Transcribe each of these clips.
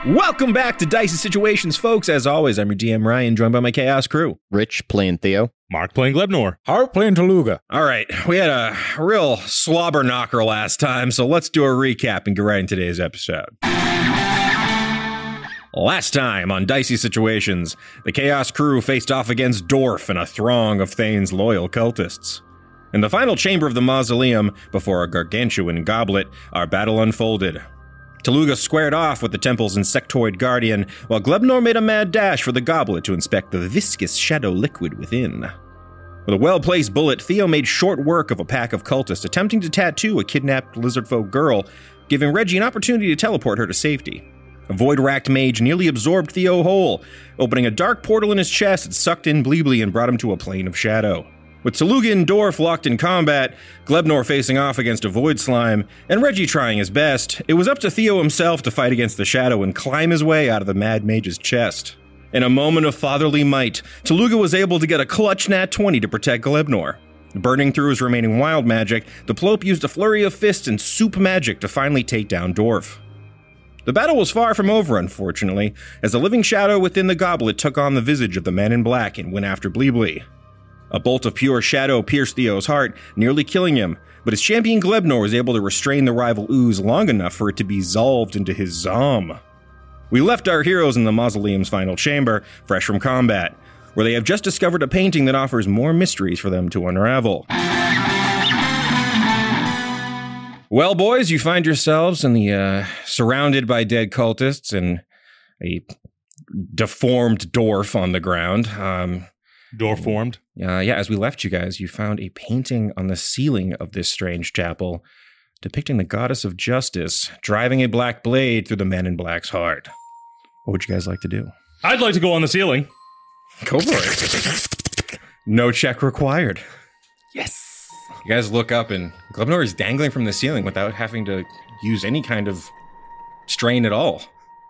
Welcome back to Dicey Situations, folks. As always, I'm your DM, Ryan, joined by my Chaos crew. Rich playing Theo. Mark playing Glebnor. Hart playing Taluga. All right, we had a real slobber knocker last time, so let's do a recap and get right into today's episode. Last time on Dicey Situations, the Chaos crew faced off against Dorf and a throng of Thane's loyal cultists. In the final chamber of the mausoleum, before a gargantuan goblet, our battle unfolded. Taluga squared off with the temple's insectoid guardian, while Glebnor made a mad dash for the goblet to inspect the viscous shadow liquid within. With a well-placed bullet, Theo made short work of a pack of cultists attempting to tattoo a kidnapped lizardfolk girl, giving Reggie an opportunity to teleport her to safety. A void-racked mage nearly absorbed Theo whole, opening a dark portal in his chest that sucked in Bleebly and brought him to a plane of shadow. With Taluga and Dorf locked in combat, Glebnor facing off against a void slime, and Reggie trying his best, it was up to Theo himself to fight against the shadow and climb his way out of the mad mage's chest. In a moment of fatherly might, Taluga was able to get a clutch nat 20 to protect Glebnor. Burning through his remaining wild magic, the Plope used a flurry of fists and soup magic to finally take down Dorf. The battle was far from over, unfortunately, as the living shadow within the goblet took on the visage of the man in black and went after Bleebly. A bolt of pure shadow pierced Theo's heart, nearly killing him, but his champion Glebnor was able to restrain the rival ooze long enough for it to be dissolved into his Zom. We left our heroes in the mausoleum's final chamber, fresh from combat, where they have just discovered a painting that offers more mysteries for them to unravel. Well, boys, you find yourselves in the surrounded by dead cultists and a deformed Dorf on the ground. Door formed. As we left you guys, you found a painting on the ceiling of this strange chapel depicting the goddess of justice driving a black blade through the man in black's heart. What would you guys like to do? I'd like to go on the ceiling. Go for it. No check required. Yes. You guys look up and Glebnor is dangling from the ceiling without having to use any kind of strain at all.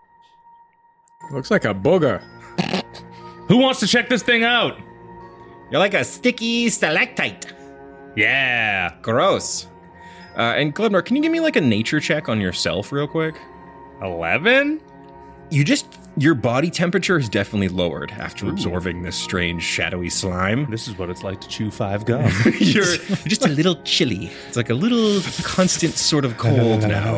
Looks like a booger. Who wants to check this thing out? You're like a sticky stalactite. Yeah. Gross. And Glebnor, can you give me like a nature check on yourself real quick? 11? Your body temperature is definitely lowered after absorbing this strange shadowy slime. This is what it's like to chew 5 gum. You're just a little chilly. It's like a little constant sort of cold now.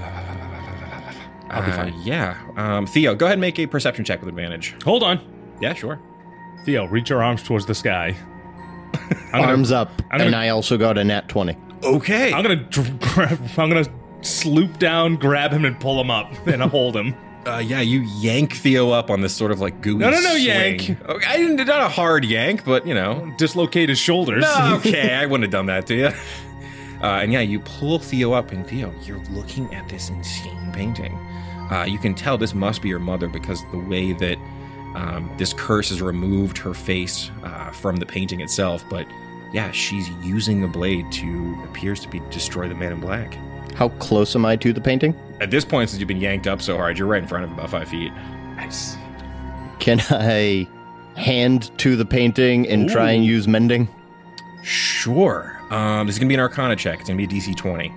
I'll be fine. Theo, go ahead and make a perception check with advantage. Hold on. Yeah, sure. Theo, reach your arms towards the sky. Arms up, and I also got a nat 20. Okay. I'm gonna sloop down, grab him, and pull him up, and hold him. You yank Theo up on this sort of like gooey No, swing. yank. Okay, I didn't, not a hard yank, but you know. Dislocate his shoulders. No, okay, I wouldn't have done that to you. You pull Theo up, and Theo, you're looking at this insane painting. You can tell this must be your mother because the way that this curse has removed her face from the painting itself, but yeah, she's using the blade to, appears to be, destroy the man in black. How close am I to the painting? At this point, since you've been yanked up so hard, you're right in front of him, about 5 feet. Nice. Can I hand to the painting and try and use mending? Sure. This is going to be an Arcana check. It's going to be a DC 20.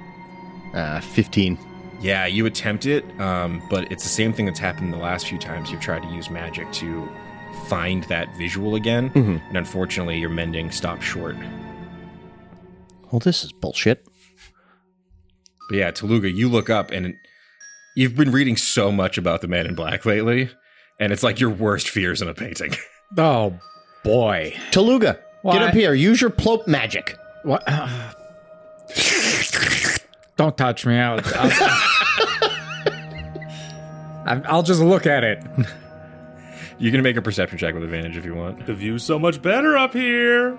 15. Yeah, you attempt it, but it's the same thing that's happened the last few times you've tried to use magic to find that visual again, and unfortunately your mending stopped short. Well, this is bullshit. But yeah, Taluga, you look up, and you've been reading so much about the Man in Black lately, and it's like your worst fears in a painting. Oh, boy. Taluga, What? get up here. Use your Plope magic. What? Don't touch me. I'll just look at it. You can make a perception check with advantage if you want. The view's so much better up here.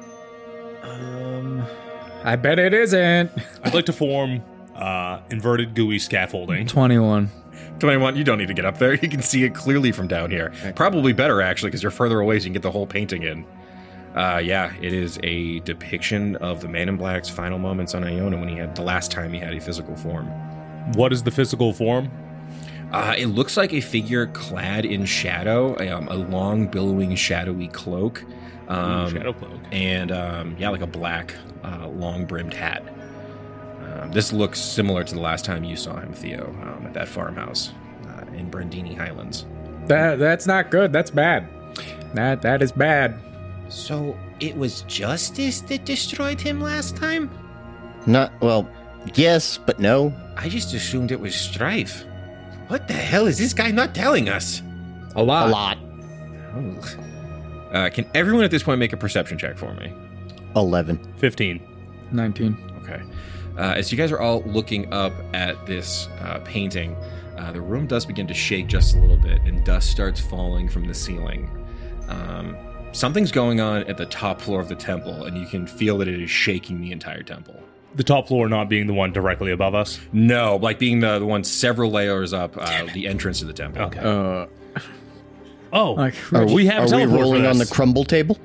I bet it isn't. I'd like to form inverted gooey scaffolding. 21. 21, you don't need to get up there. You can see it clearly from down here. Probably better, actually, because you're further away so you can get the whole painting in. It is a depiction of the Man in Black's final moments on Iona when he had, the last time he had a physical form. What is the physical form? It looks like a figure clad in shadow, a long, billowing, shadowy cloak. Shadow cloak. And, like a black, long-brimmed hat. This looks similar to the last time you saw him, Theo, at that farmhouse. in Brandini Highlands. That's not good. That's bad. That is bad. So it was Justice that destroyed him last time? Well, yes, but no. I just assumed it was Strife. What the hell is this guy not telling us? A lot. A lot. Can everyone at this point make a perception check for me? 11. 15. 19. Okay. As you guys are all looking up at this painting, the room does begin to shake just a little bit, and dust starts falling from the ceiling. Something's going on at the top floor of the temple, and you can feel that it is shaking the entire temple. The top floor not being the one directly above us. No, like being the one several layers up, the entrance to the temple. Okay. Like, We have Are we teleport for rolling on the this. crumble table?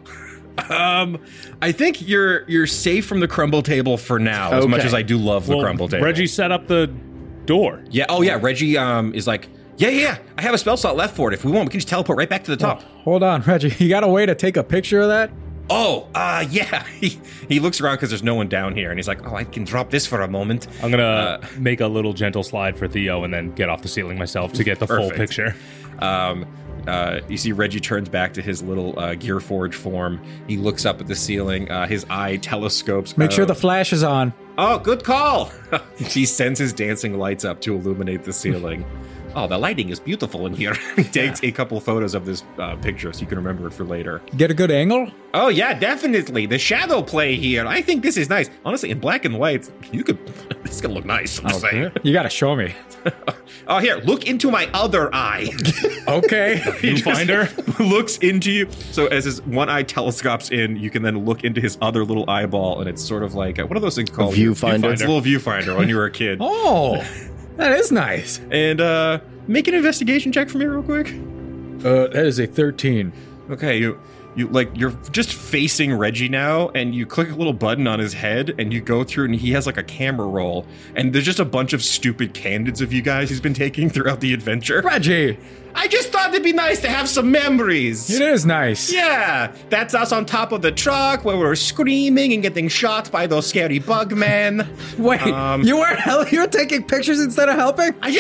I think you're safe from the crumble table for now, as much Okay. as I do love the crumble table. Reggie set up the door. Yeah. Oh, yeah. Reggie is like, yeah. I have a spell slot left for it. If we want, we can just teleport right back to the top. hold on, Reggie. You got a way to take a picture of that? Yeah. He looks around because there's no one down here, and he's like, I can drop this for a moment. I'm gonna make a little gentle slide for Theo and then get off the ceiling myself to get the full Perfect. picture. You see Reggie turns back to his little Gearforge form. He looks up at the ceiling. His eye telescopes. Make sure the flash is on. Oh, good call. He sends his dancing lights up to illuminate the ceiling. Oh, the lighting is beautiful in here. He takes a couple photos of this picture so you can remember it for later. Get a good angle? Oh, yeah, definitely. The shadow play here. I think this is nice. Honestly, in black and white, this could look nice. I'm just saying. You got to show me. Oh, here, look into my other eye. Okay. He just Viewfinder? looks into you. So as his one eye telescopes in, you can then look into his other little eyeball, and it's sort of like, what are those things called? Viewfinder. It's a little viewfinder when you were a kid. Oh, that is nice. And make an investigation check for me real quick. That is a 13. Okay, you're just facing Reggie now, and you click a little button on his head, and you go through, and he has like a camera roll, and there's just a bunch of stupid candids of you guys he's been taking throughout the adventure. Reggie, I just thought it'd be nice to have some memories. it is nice. Yeah, that's us on top of the truck where we're screaming and getting shot by those scary bug men. Wait, you were taking pictures instead of helping? I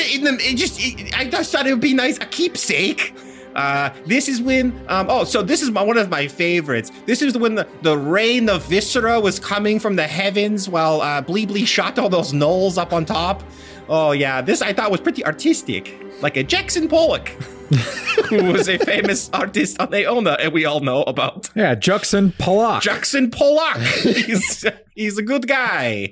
just thought it would be nice, a keepsake. This is when, so this is one of my favorites. This is when the rain of viscera was coming from the heavens while Bleebly shot all those gnolls up on top. Oh yeah, this I thought was pretty artistic. Like a Jackson Pollock, who was a famous artist on Aona, and we all know about. Yeah, Jackson Pollock. Jackson Pollock. He's a good guy.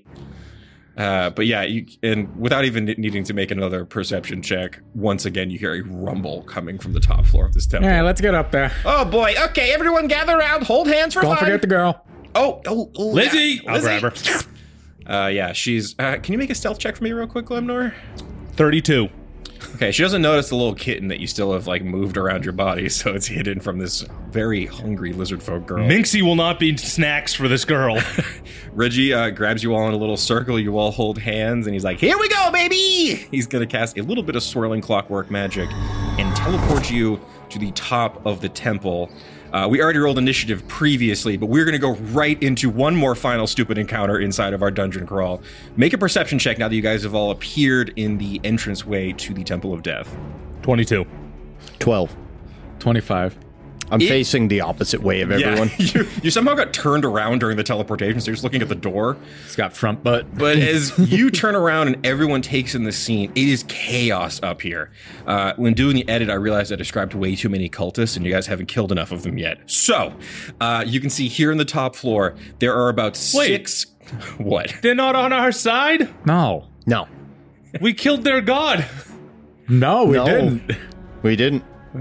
But yeah, and without even needing to make another perception check, once again you hear a rumble coming from the top floor of this temple. Yeah, let's get up there. Oh boy. Okay, everyone gather around, hold hands for Don't fun. forget the girl. Oh, Lizzie! yeah. I'll grab her. Yeah, she's. Can you make a stealth check for me real quick, Glemnor? 32. Okay, she doesn't notice the little kitten that you still have like moved around your body, so it's hidden from this very hungry lizard folk girl. Minxie will not be snacks for this girl. Reggie grabs you all in a little circle. You all hold hands, and he's like, "Here we go, baby!" He's gonna cast a little bit of swirling clockwork magic and teleport you to the top of the temple. We already rolled initiative previously, but we're going to go right into one more final stupid encounter inside of our dungeon crawl. Make a perception check now that you guys have all appeared in the entranceway to the Temple of Death. 22. 12. 25. I'm facing the opposite way of everyone. Yeah, you somehow got turned around during the teleportation, so you're just looking at the door. It's got front butt. But as you turn around and everyone takes in the scene, it is chaos up here. When doing the edit, I realized I described way too many cultists, and you guys haven't killed enough of them yet. So, you can see here in the top floor, there are about 6... What? They're not on our side? No. No. We killed their god. No, we No. didn't. We didn't.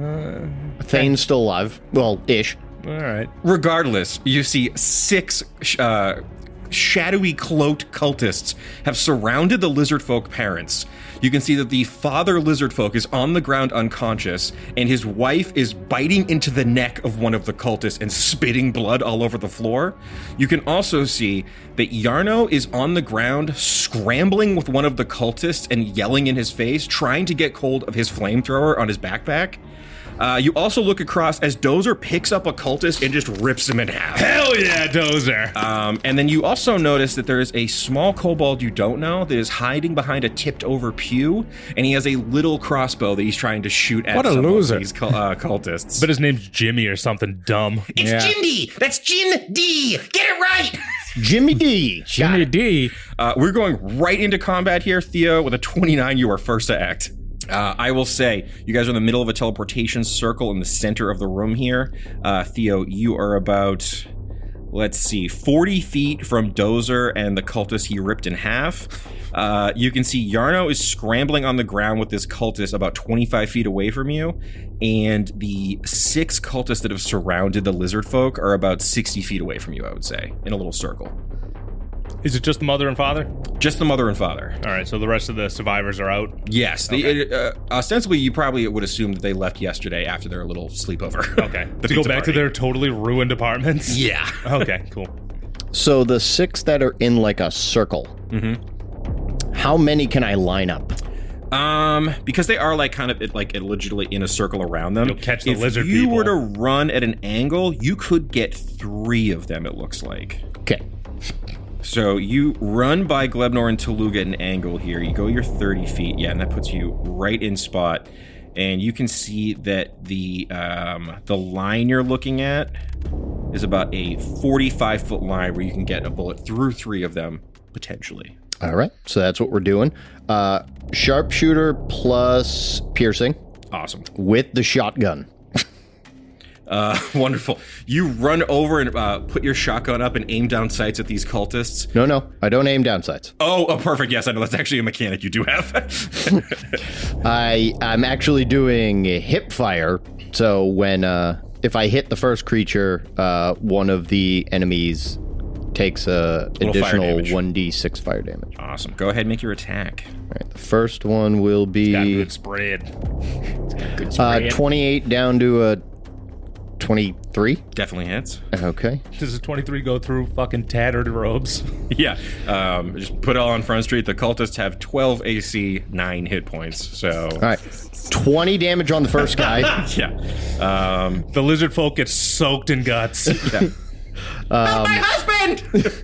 Thane's still alive. Well, ish. All right. Regardless, you see 6 shadowy cloaked cultists have surrounded the lizard folk parents. You can see that the father lizard folk is on the ground unconscious, and his wife is biting into the neck of one of the cultists and spitting blood all over the floor. You can also see that Yarno is on the ground scrambling with one of the cultists and yelling in his face, trying to get hold of his flamethrower on his backpack. You also look across as Dozer picks up a cultist and just rips him in half. Hell yeah, Dozer. And then you also notice that there is a small kobold you don't know that is hiding behind a tipped-over pew, and he has a little crossbow that he's trying to shoot at What a some loser. of these cultists. But his name's Jimmy or something dumb. It's Yeah. Jindy! That's Jin D! Get it right! Jimmy D. Jimmy D. We're going right into combat here. Theo, with a 29, you are first to act. I will say, you guys are in the middle of a teleportation circle in the center of the room here. Theo, you are about, 40 feet from Dozer and the cultist he ripped in half. You can see Yarno is scrambling on the ground with this cultist about 25 feet away from you, and the 6 cultists that have surrounded the lizard folk are about 60 feet away from you, I would say, in a little circle. Is it just the mother and father? Just the mother and father. All right, so the rest of the survivors are out. Yes. Ostensibly, you probably would assume that they left yesterday after their little sleepover. Okay. The To go pizza back party. to their totally ruined apartments? Yeah. Okay, cool. So the 6 that are in like a circle. How many can I line up? Because they are like allegedly in a circle around them. You'll catch the if lizard you people. were to run at an angle, you could get 3 of them, it looks like. Okay. So you run by Glebnor and Toluga at an angle here. You go your 30 feet. Yeah, and that puts you right in spot. And you can see that the line you're looking at is about a 45-foot line where you can get a bullet through 3 of them, potentially. All right. So that's what we're doing. Sharpshooter plus piercing Awesome. with the shotgun. Wonderful. You run over and put your shotgun up and aim down sights at these cultists. No, I don't aim down sights. Oh, perfect. Yes, I know. That's actually a mechanic you do have. I'm actually doing hip fire. So when if I hit the first creature, one of the enemies takes a Little fire additional damage. 1d6 fire damage. Awesome. Go ahead and make your attack. All right, the first one will Got be good spread. Good spread. 28 down to a 23. Definitely hits. Okay. Does a 23 go through fucking tattered robes? Yeah. Just put it all on Front Street. The cultists have 12 AC, 9 hit points. So, All right. 20 damage on the first guy. yeah. The lizard folk get soaked in guts. Help my husband!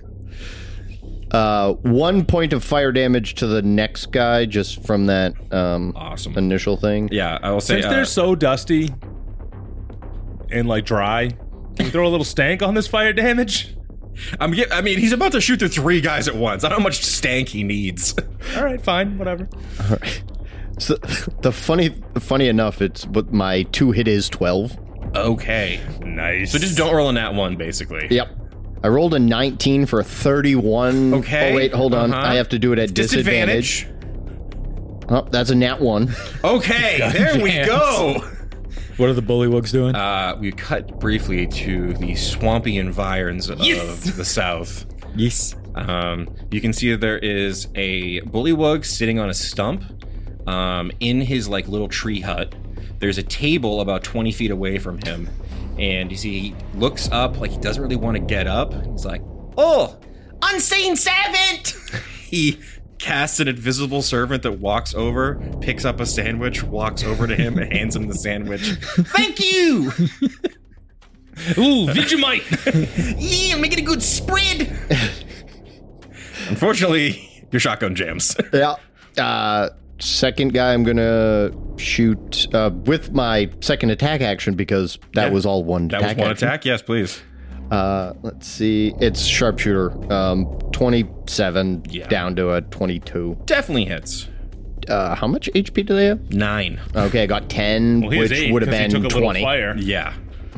1 point of fire damage to the next guy just from that Awesome. initial thing. Yeah, I will say. Since they're so dusty and like dry, can we throw a little stank on this fire damage? I mean, he's about to shoot through 3 guys at once. I don't know how much stank he needs. All right, fine, whatever. So the funny enough, it's but my 2 hit is 12. Okay. Nice. So just don't roll in that one, basically. Yep. I rolled a 19 for a 31. Okay. Oh wait, hold on. Uh-huh. I have to do it at disadvantage. Oh, that's a nat 1. Okay, there we Jams. go. What are the bullywugs doing? We cut briefly to the swampy environs of the south. Yes. You can see that there is a bullywug sitting on a stump in his like little tree hut. There's a table about 20 feet away from him, and you see he looks up like he doesn't really want to get up. He's like, "Oh, unseen servant!" He casts an invisible servant that walks over, picks up a sandwich, walks over to him, and hands him the sandwich. Thank you. Ooh, Vegemite! Yeah, make it a good spread. Unfortunately, your shotgun jams. Yeah. Second guy I'm gonna shoot with my second attack action because that was all one That attack. was one action. attack. Yes, please. Let's see. It's sharpshooter. 27 Yeah. down to a 22. Definitely hits. How much HP do they have? 9. Okay, I got 10, Well, he has which 8 would have 'cause he been took a little 20. fire. Yeah.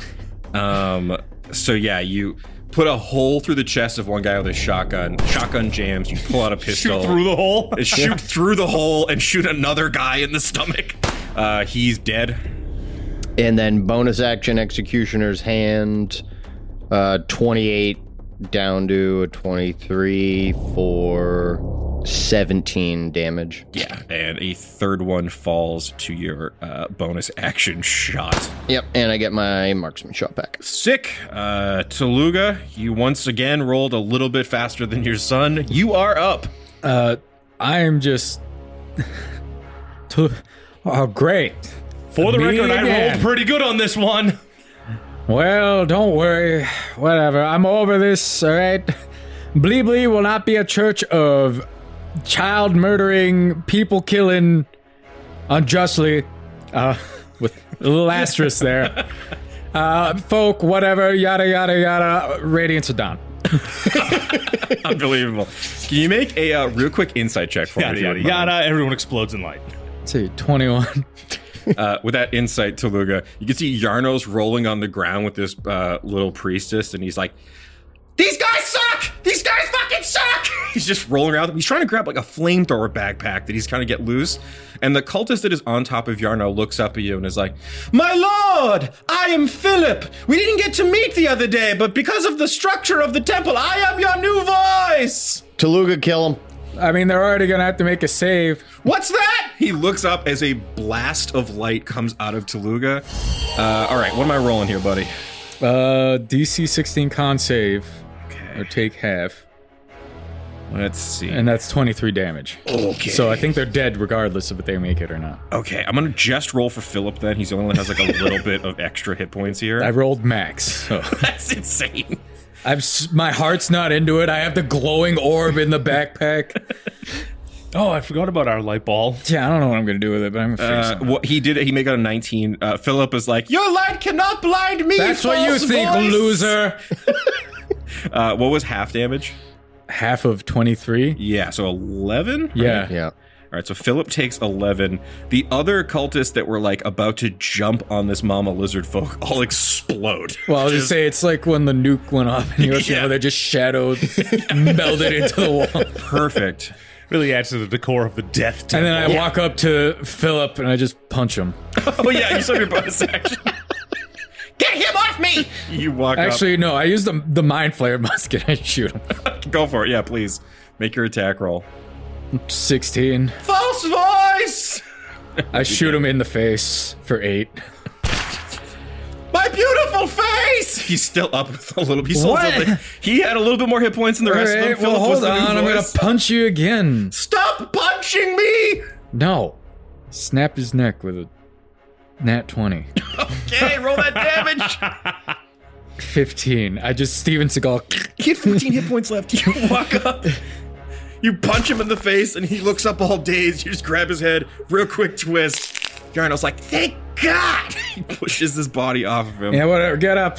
So yeah, you put a hole through the chest of one guy with a shotgun. Shotgun jams. You pull out a pistol. Shoot through the hole. Shoot through the hole and shoot another guy in the stomach. He's dead. And then bonus action, Executioner's Hand. 28 down to a 23 for 17 damage. Yeah, and a third one falls to your bonus action shot. Yep, and I get my marksman shot back. Sick. Toluga, you once again rolled a little bit faster than your son. You are up. I am just. Oh, great. For the Me record, I again. rolled pretty good on this one. Well, don't worry. Whatever. I'm over this, all right? Bleebly will not be a church of child murdering, people killing unjustly. With a little asterisk there. Folk, whatever, yada, yada, yada. Radiance are down. Unbelievable. Can you make a real quick insight check for Yada, me? yada, yada. Everyone explodes in light. Let's see, 21. With that insight, Taluga, you can see Yarnos rolling on the ground with this little priestess, and he's like, "These guys suck! These guys fucking suck!" He's just rolling around. He's trying to grab like a flamethrower backpack that he's trying to get loose. And the cultist that is on top of Yarno looks up at you and is like, "My lord, I am Philip. We didn't get to meet the other day, but because of the structure of the temple, I am your new voice." Taluga, kill him. I mean, they're already gonna have to make a save. What's that? He looks up as a blast of light comes out of Taluga. All right, what am I rolling here, buddy? DC 16 con save. Okay. Or take half. Let's see. And that's 23 damage. Okay. So I think they're dead regardless of if they make it or not. Okay, I'm gonna just roll for Philip then. He's the only one that has like a little bit of extra hit points here. I rolled max. So. That's insane. My heart's not into it. I have the glowing orb in the backpack. Oh, I forgot about our light ball. Yeah, I don't know what I'm gonna do with it, but I'm gonna fix it. What he did, he made out a 19. Philip is like, "Your light cannot blind me." That's what you false think, voice." loser. What was half damage? Half of 23. Yeah, so 11. Yeah. Yeah. All right, so Philip takes 11. The other cultists that were like about to jump on this mama lizard folk all explode. Well, I'll just say it's like when the nuke went off in Hiroshima, Yeah. they just shadowed, melded into the wall. Perfect. Really adds to the decor of the death And temple. then I walk up to Philip and I just punch him. Oh yeah, you saw your bonus action. Get him off me! You walk Actually, no, I use the Mind Flayer musket and shoot him. up. Go for it. Yeah, please. Make your attack roll. 16. False voice! I shoot him in the face for 8. My beautiful face! He's still up with a little piece. What? He had a little bit more hit points than the rest of them. Alright, well, Philip was hold the new on. I'm gonna voice. punch you again. Stop punching me! No. Snap his neck with a nat 20. Okay, roll that damage. 15. I just Steven Seagal. He had 15 hit points left. You walk up, you punch him in the face, and he looks up all dazed. You just grab his head, real quick twist. Yarno's like, "Thank God!" He pushes his body off of him. Yeah, whatever. Get up.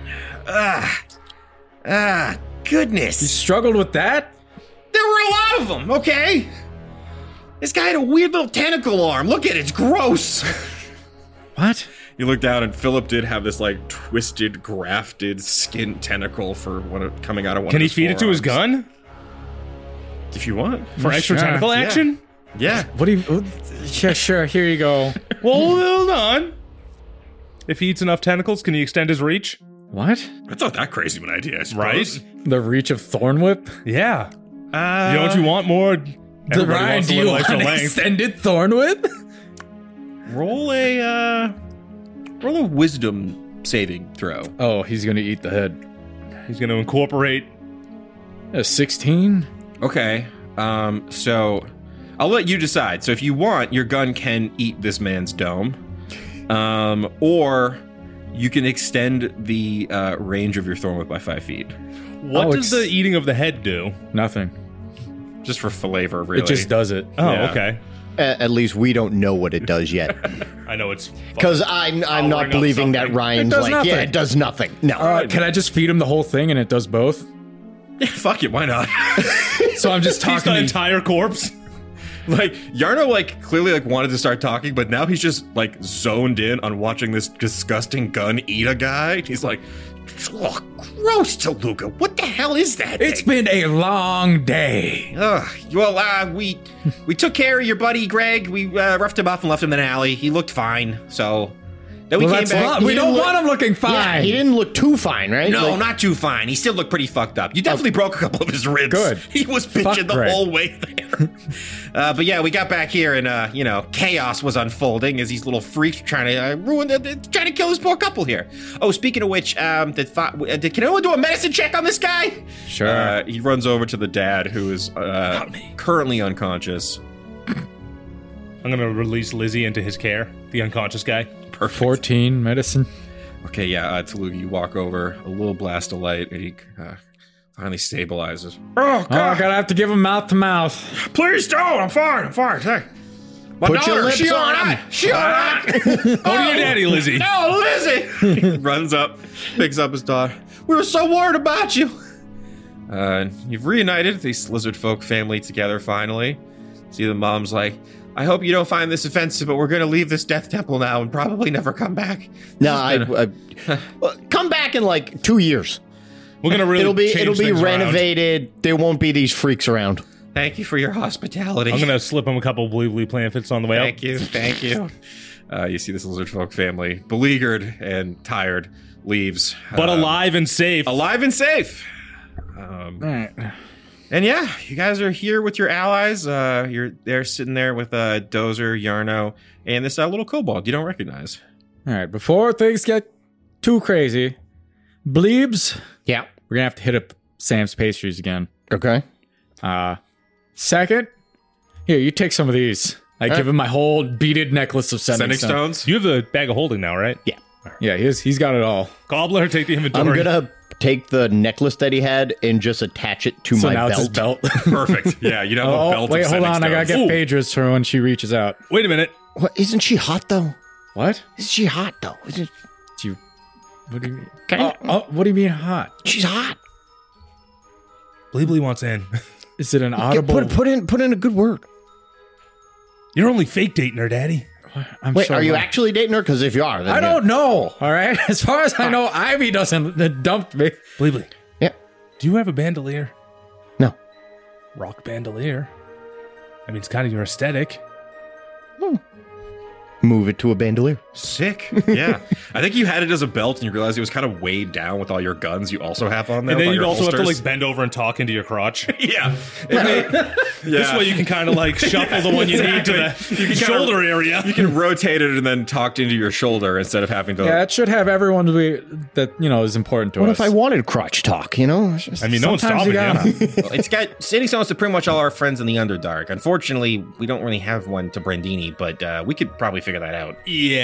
Goodness. Struggled with that? There were a lot of them, okay? This guy had a weird little tentacle arm. Look at it, it's gross. What? You look down, and Philip did have this like twisted, grafted skin tentacle for coming out of one. Can of he his feed it to his forearms. gun If you want. for extra Sure. tentacle Yeah. action? Yeah. What do you... Yeah, sure. Here you go. Well, hold on. If he eats enough tentacles, can he extend his reach? What? That's not that crazy of an idea, I suppose. Right? The reach of Thorn Whip? Yeah. Don't you want more? Everybody Ryan, wants a do you little want extra an length. extended Thorn Whip? Roll a wisdom saving throw. Oh, he's gonna eat the head. He's going to incorporate. A 16? Okay. So I'll let you decide. So if you want, your gun can eat this man's dome. Or you can extend the range of your thorn whip by 5 feet. What Oh, does the eating of the head do? Nothing. Just for flavor, really. It just does it. Oh, Yeah. okay. At least we don't know what it does yet. I know it's Because I'm Powering not up believing that something. Ryan's It does like, nothing. yeah, it does nothing. No. Can I just feed him the whole thing and it does both? Yeah, fuck it, why not? So I'm just He's talking got to entire corpse. Like, Yarno, like, clearly, like, wanted to start talking, but now he's just, like, zoned in on watching this disgusting gun eat a guy. He's like, oh, gross, Taluga. What the hell is that It's thing? been a long day. Well, we took care of your buddy, Greg. We roughed him up and left him in an alley. He looked fine, so... Then we Well, came that's back. a lot. We don't want him looking fine. Yeah, he didn't look too fine, right? No, Like, not too fine. He still looked pretty fucked up. You definitely broke a couple of his ribs. Good. He was Fuck bitching the Greg. whole way there. But yeah, we got back here and, chaos was unfolding as these little freaks were trying to trying to kill this poor couple here. Oh, speaking of which, can anyone do a medicine check on this guy? Sure. He runs over to the dad who is currently unconscious. I'm gonna release Lizzie into his care, the unconscious guy. Perfect. 14 medicine. Okay, yeah, Taluga, you walk over, a little blast of light, and he finally stabilizes. Oh, gotta have to give him mouth to mouth. Please don't! I'm fine. Hey. My Put your daughter, lips she on all him. right. She all right. Go to your daddy, Lizzie. No, Lizzie! He runs up, picks up his daughter. We were so worried about you. You've reunited these lizard folk family together finally. See, the mom's like, I hope you don't find this offensive, but we're going to leave this death temple now and probably never come back. No, well, come back in like 2 years. We're gonna really It'll be things around. renovated. There won't be these freaks around. Thank you for your hospitality. I'm gonna slip him a couple of Blue Planfits on the way out. Thank you. You see this lizard folk family, beleaguered and tired, leaves. But alive and safe. Alive and safe. Alright. And yeah, you guys are here with your allies. You're there sitting there with Dozer, Yarno, and this little kobold you don't recognize. Alright, before things get too crazy, Bleebs, Yeah. we're gonna have to hit up Sam's Pastries again. Okay. Second, here, you take some of these. I give him my whole beaded necklace of sending Sending stones. stones? You have the bag of holding now, right? Yeah. Yeah, he's got it all. Gobbler, take the I'm inventory. gonna take the necklace that he had and just attach it to So my now it's his belt. belt. Perfect. Yeah, you know a belt wait, of hold sending on. I gotta stones. get Phaedra's for when she reaches out. Wait a minute. What? Isn't she hot though? What? Isn't she hot though? Isn't Do you? What do you mean? Can What do you mean hot? she's hot? Bleebly wants in. Is it an Yeah, audible? put in a good word. You're only fake dating her, Daddy. I'm Wait, so are you wrong. actually dating her? Because if you are, then I don't know. All right. As far as I know, Ivy doesn't dumped me. Bleebly, Yeah. do you have a bandolier? No. Rock bandolier. I mean, it's kind of your aesthetic. Move it to a bandolier. Sick. Yeah. I think you had it as a belt and you realized it was kind of weighed down with all your guns you also have on there. And then with you'd all also your have to holsters. like bend over and talk into your crotch. Yeah. This way you can kind of like shuffle the one you need to the shoulder area. You can rotate it and then talk into your shoulder instead of having to. Yeah, it should have everyone that is important to What us. if I wanted crotch talk? You know. It's just- I mean, no one's Sometimes stopping you you. gotta. It's got sending stones to pretty much all our friends in the Underdark. Unfortunately, we don't really have one to Brandini, but we could probably figure that out.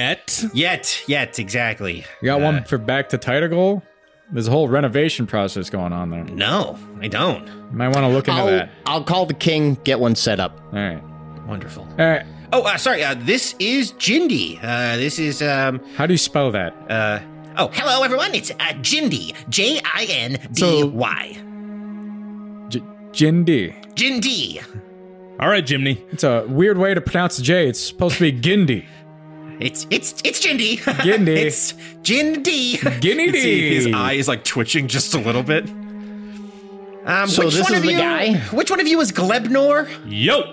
Yet, exactly. You got one for back to Titagol? There's a whole renovation process going on there. You No, I don't. might want to look into that. I'll call the king. Get one set up. All right. Wonderful. All right. Oh, sorry. This is Jindy. This is How do you spell that? Oh, hello everyone. It's Jindy. Jindy. Jindy. Jindy. All right, Jimny. It's a weird way to pronounce J. It's supposed to be Gindi. It's Jindy. Jindy. It's Jindy. Ginny See, his D. eye is like twitching just a little bit. So which this one is of the you, guy? Which one of you is Glebnor? Yo!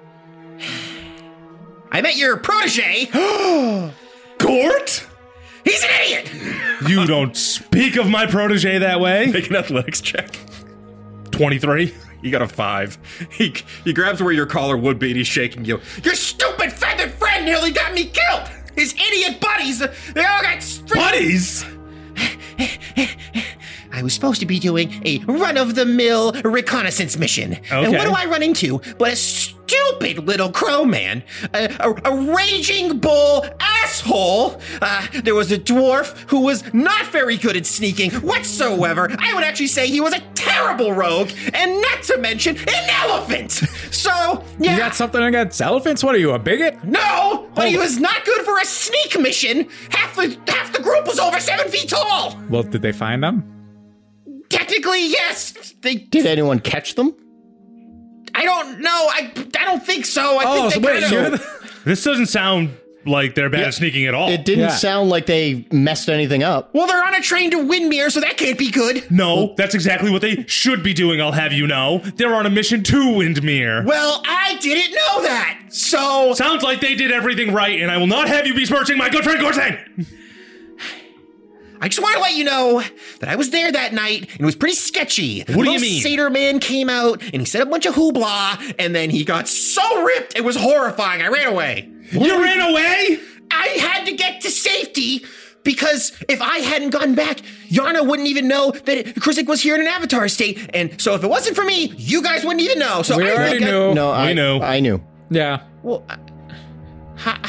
I met your protege. Gort? He's an idiot. You don't speak of my protege that way. Make an athletics check. 23. You got a 5. He grabs where your collar would be and he's shaking you. Your stupid feathered friend nearly got me killed. His idiot buddies, they all got Buddies? I was supposed to be doing a run-of-the-mill reconnaissance mission. And what do I run into but a stupid little crow man? A raging bull asshole. There was a dwarf who was not very good at sneaking whatsoever. I would actually say he was a terrible rogue, and not to mention an elephant. So, yeah. You got something against elephants? What are you, a bigot? No, but he was not good for a sneak mission. Half the group was over 7 feet tall. Well, did they find them? Technically, yes. Did anyone catch them? I don't know. I don't think so. I think they kind of. This doesn't sound like they're bad at sneaking at all. It didn't Yeah. sound like they messed anything up. Well, they're on a train to Windmere, so that can't be good. No, that's exactly what they should be doing, I'll have you know. They're on a mission to Windmere. Well, I didn't know that. So Sounds like they did everything right, and I will not have you besmirching my good friend Gortang! I just want to let you know that I was there that night, and it was pretty sketchy. What do you mean? Satyr man came out, and he said a bunch of hoopla, and then he got so ripped, it was horrifying. I ran away. You ran away? I had to get to safety, because if I hadn't gone back, Yarna wouldn't even know that Krizik was here in an avatar state. And so if it wasn't for me, you guys wouldn't even know. So We I already think knew. No, We knew. I knew. Yeah. Well,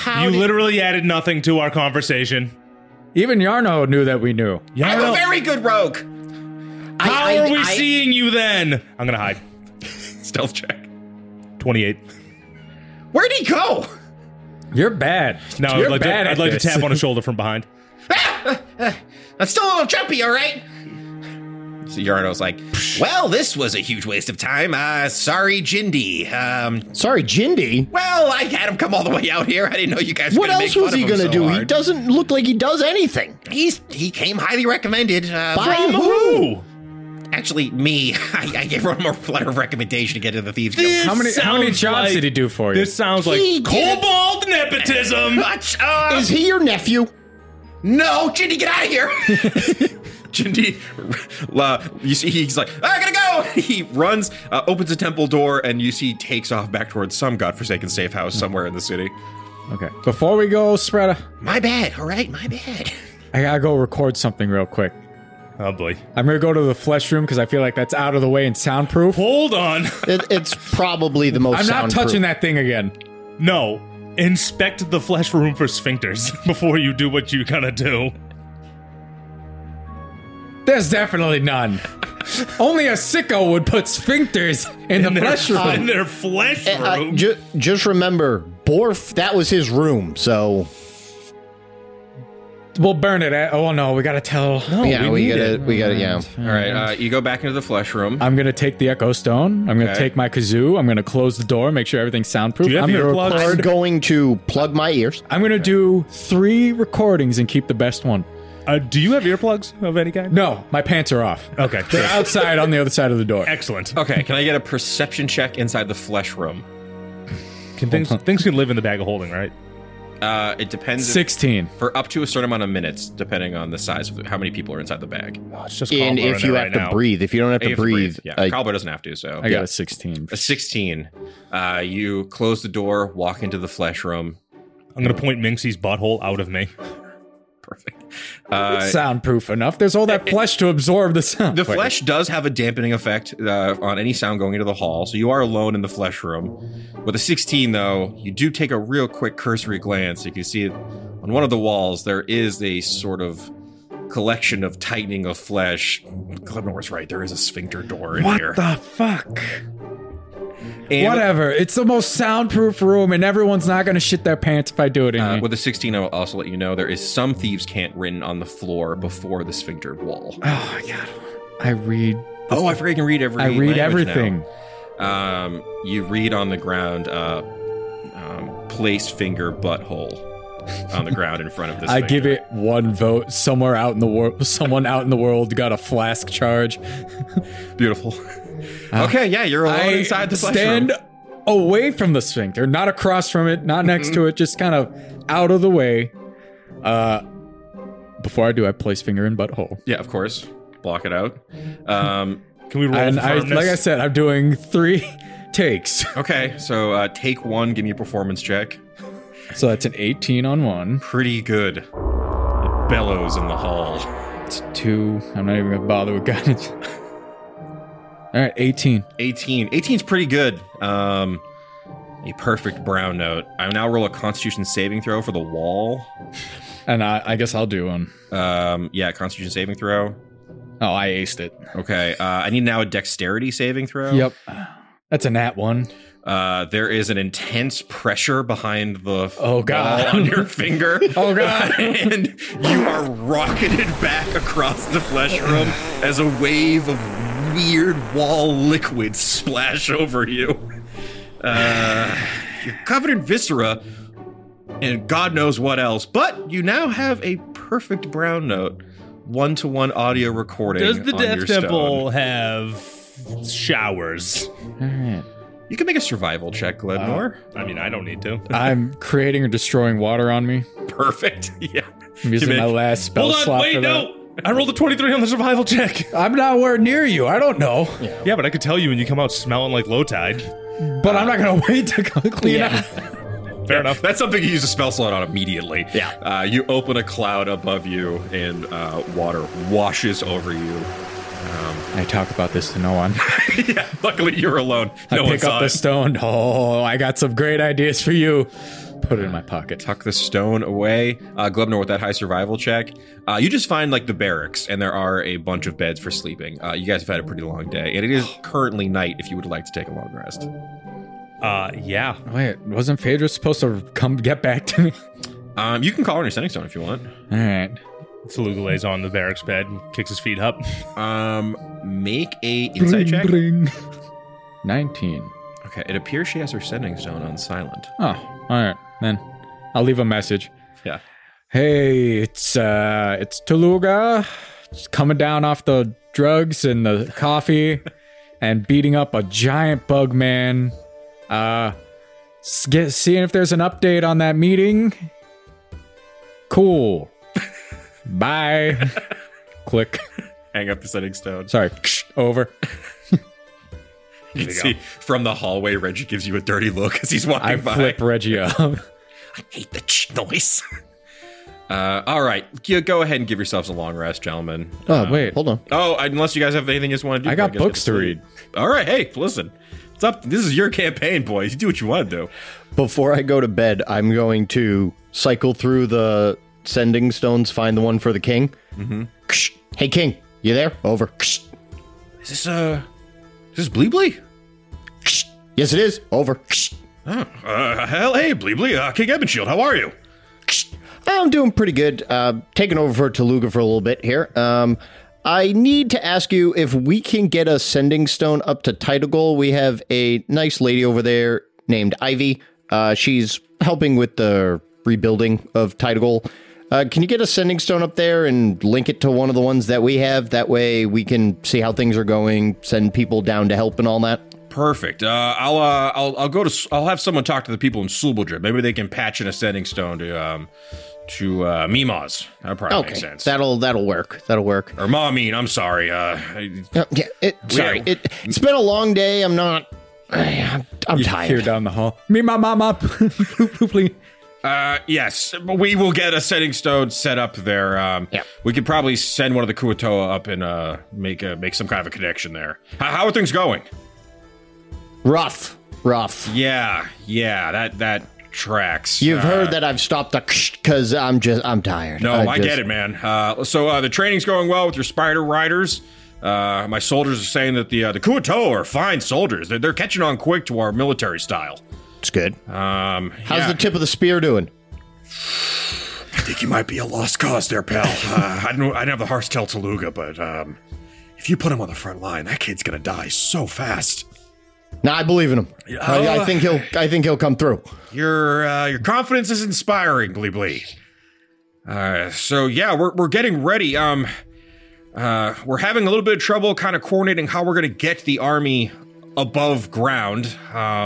how You did- literally added nothing to our conversation. Even Yarno knew that we knew. I'm a very good rogue. How are we seeing you then? I'm gonna hide. Stealth check. 28. Where'd he go? You're bad. No, You're I'd like, to, bad I'd at like to this. tap on his shoulder from behind. I'm still a little jumpy, all right? So Yarno's like, well, this was a huge waste of time. Sorry, Jindy. Sorry, Jindy. Well, I had him come all the way out here. I didn't know you guys were What gonna else make was fun he of him gonna so do? He hard. doesn't look like he does anything. He came highly recommended. By From who? who? Actually, me. I gave him a letter of recommendation to get into the Thieves Guild. This How many sounds jobs like- did he do for you? This sounds like He did. cobalt nepotism. Much, Is he your nephew? no, Jindy, get out of here! Jindy, you see, he's like, I gotta go! He runs, opens a temple door, and you see he takes off back towards some godforsaken safe house somewhere in the city. Okay. Before we go, Spreader, My bad, all right? My bad. I gotta go record something real quick. Oh boy. I'm gonna go to the flesh room because I feel like that's out of the way and soundproof. Hold on. It's probably the most I'm not soundproof. touching that thing again. No. Inspect the flesh room for sphincters before you do what you gotta do. There's definitely none. Only a sicko would put sphincters in the flesh In room. their flesh room. Just remember, Borf, that was his room, so We'll burn it. Oh no, we gotta tell. yeah, we gotta, yeah. All right, you go back into the flesh room. I'm gonna take the Echo Stone. I'm gonna Okay. take my kazoo. I'm gonna close the door, make sure everything's soundproof. Do you have I'm gonna earplugs? I'm record. going to plug my ears. I'm gonna do 3 recordings and keep the best one. Do you have earplugs of any kind? No, my pants are off. Okay. They're outside on the other side of the door. Excellent. Okay, can I get a perception check inside the flesh room? Can things can live in the bag of holding, right? It depends. 16. For up to a certain amount of minutes, depending on the size of how many people are inside the bag. Oh, it's just And Cobbler if in you there have right to now. breathe, if you don't have You to have to breathe, Yeah, Cowboy doesn't have to, so. I got a 16. A 16. You close the door, walk into the flesh room. I'm gonna point Minxie's butthole out of me. Perfect. Soundproof enough. There's all that flesh to absorb the sound. The Wait. flesh does have a dampening effect on any sound going into the hall, so you are alone in the flesh room. With a 16, though, you do take a real quick cursory glance. You can see it on one of the walls. There is a sort of collection of tightening of flesh. Glebnor's right. There is a sphincter door in What here. the fuck? And, Whatever. It's the most soundproof room, and everyone's not gonna shit their pants if I do it in here. With a 16, I will also let you know there is some thieves' cant written on the floor before the sphinctered wall. Oh my god. I read. Oh, I forget you can read every. I read language everything. now. You read on the ground, place finger butthole on the ground in front of this. I give it 1 vote. Somewhere out in the world, someone out in the world got a flask charge. Beautiful. Okay, yeah, you're alone I inside the flesh stand room. away from the sphincter, not across from it, not next to it, just kind of out of the way. Before I do, I place finger in butthole. Yeah, of course. Block it out. Can we roll And for I, firmness? like I said, I'm doing 3 takes. Okay, so take 1. Give me a performance check. So that's an 18 on 1. Pretty good. It bellows in the hall. It's 2. I'm not even gonna bother with guidance. All right, 18. 18. 18's pretty good. A perfect brown note. I now roll a Constitution saving throw for the wall. And I guess I'll do one. Yeah, Constitution saving throw. Oh, I aced it. Okay, I need now a Dexterity saving throw. Yep. That's a nat 1. There is an intense pressure behind the Oh, God. ball on your finger. Oh, God. And you are rocketed back across the flesh room as a wave of weird wall liquids splash over you. You're covered in viscera and God knows what else, but you now have a perfect brown note, 1-to-1 audio recording. Does the on Death your Temple stone. have showers? All right. You can make a survival check, Glednor. I mean, I don't need to. I'm creating or destroying water on me. Perfect. Yeah. I'm using You my make- last spell Hold on, slot wait, for that. no. I rolled a 23 on the survival check. I'm nowhere near you. I don't know. Yeah, but I could tell you when you come out smelling like low tide. But I'm not going to wait to clean up. Fair enough. That's something you use a spell slot on immediately. Yeah. You open a cloud above you, and water washes over you. I talk about this to no one. Yeah. Luckily, you're alone. No I one pick saw up the it. stone. Oh, I got some great ideas for you. put it in my pocket. Tuck the stone away. Glubnor, with that high survival check, you just find like the barracks, and there are a bunch of beds for sleeping. You guys have had a pretty long day, and it is currently night if you would like to take a long rest. Yeah. Wait, wasn't Phaedra supposed to come get back to me? You can call on your sending stone if you want. All right. Saluga lays on the barracks bed and kicks his feet up. Make a insight check. Bring. 19. Okay, it appears she has her sending stone on silent. Oh, all right. Then I'll leave a message. Yeah. Hey, it's Taluga. Just coming down off the drugs and the coffee and beating up a giant bug man. Seeing if there's an update on that meeting. Cool. Bye. Click. Hang up the sending stone. Sorry. Over. You can see from the hallway, Reggie gives you a dirty look as he's walking I by. flip Reggie up. I hate the noise. All right. Go ahead and give yourselves a long rest, gentlemen. Oh, wait. hold on. Oh, unless you guys have anything you just want to do. I got guess books get to sleep. read. All right. Hey, listen. It's up. This is your campaign, boys. You do what you want to do. Before I go to bed, I'm going to cycle through the sending stones, find the one for the king. Mm-hmm. Hey, king, you there? Over. Is this Bleebly? Yes, it is. Over. Oh, hell, hey, Bleebly. King Ebonshield, how are you? I'm doing pretty good. Taking over for Taluga for a little bit here. I need to ask you if we can get a sending stone up to Titlegol. We have a nice lady over there named Ivy. She's helping with the rebuilding of Titlegol. Can you get a sending stone up there and link it to one of the ones that we have? That way we can see how things are going, send people down to help and all that. Perfect. I'll go to. I'll have someone talk to the people in Sulbaldra. Maybe they can patch in a sending stone to Mimaz. That probably makes sense. That'll work. That'll work. Or Mameen. I'm sorry. It's been a long day. I'm tired. Here down the hall. Me, my mama. Please. Yes, we will get a sending stone set up there. We could probably send one of the Kuatoa up and make some kind of a connection there. How are things going? Rough. Yeah, that tracks. You've heard that I've stopped the because I'm tired. No, I get it, man. So the training's going well with your spider riders. My soldiers are saying that the Kuatoa are fine soldiers. They're catching on quick to our military style. It's good. How's the tip of the spear doing? I think you might be a lost cause there, pal. I didn't have the heart to tell Taluga, but if you put him on the front line, that kid's gonna die so fast. No, I believe in him. I think he'll come through. Your confidence is inspiring, Bleebly. So yeah, we're getting ready. We're having a little bit of trouble kind of coordinating how we're gonna get the army above ground.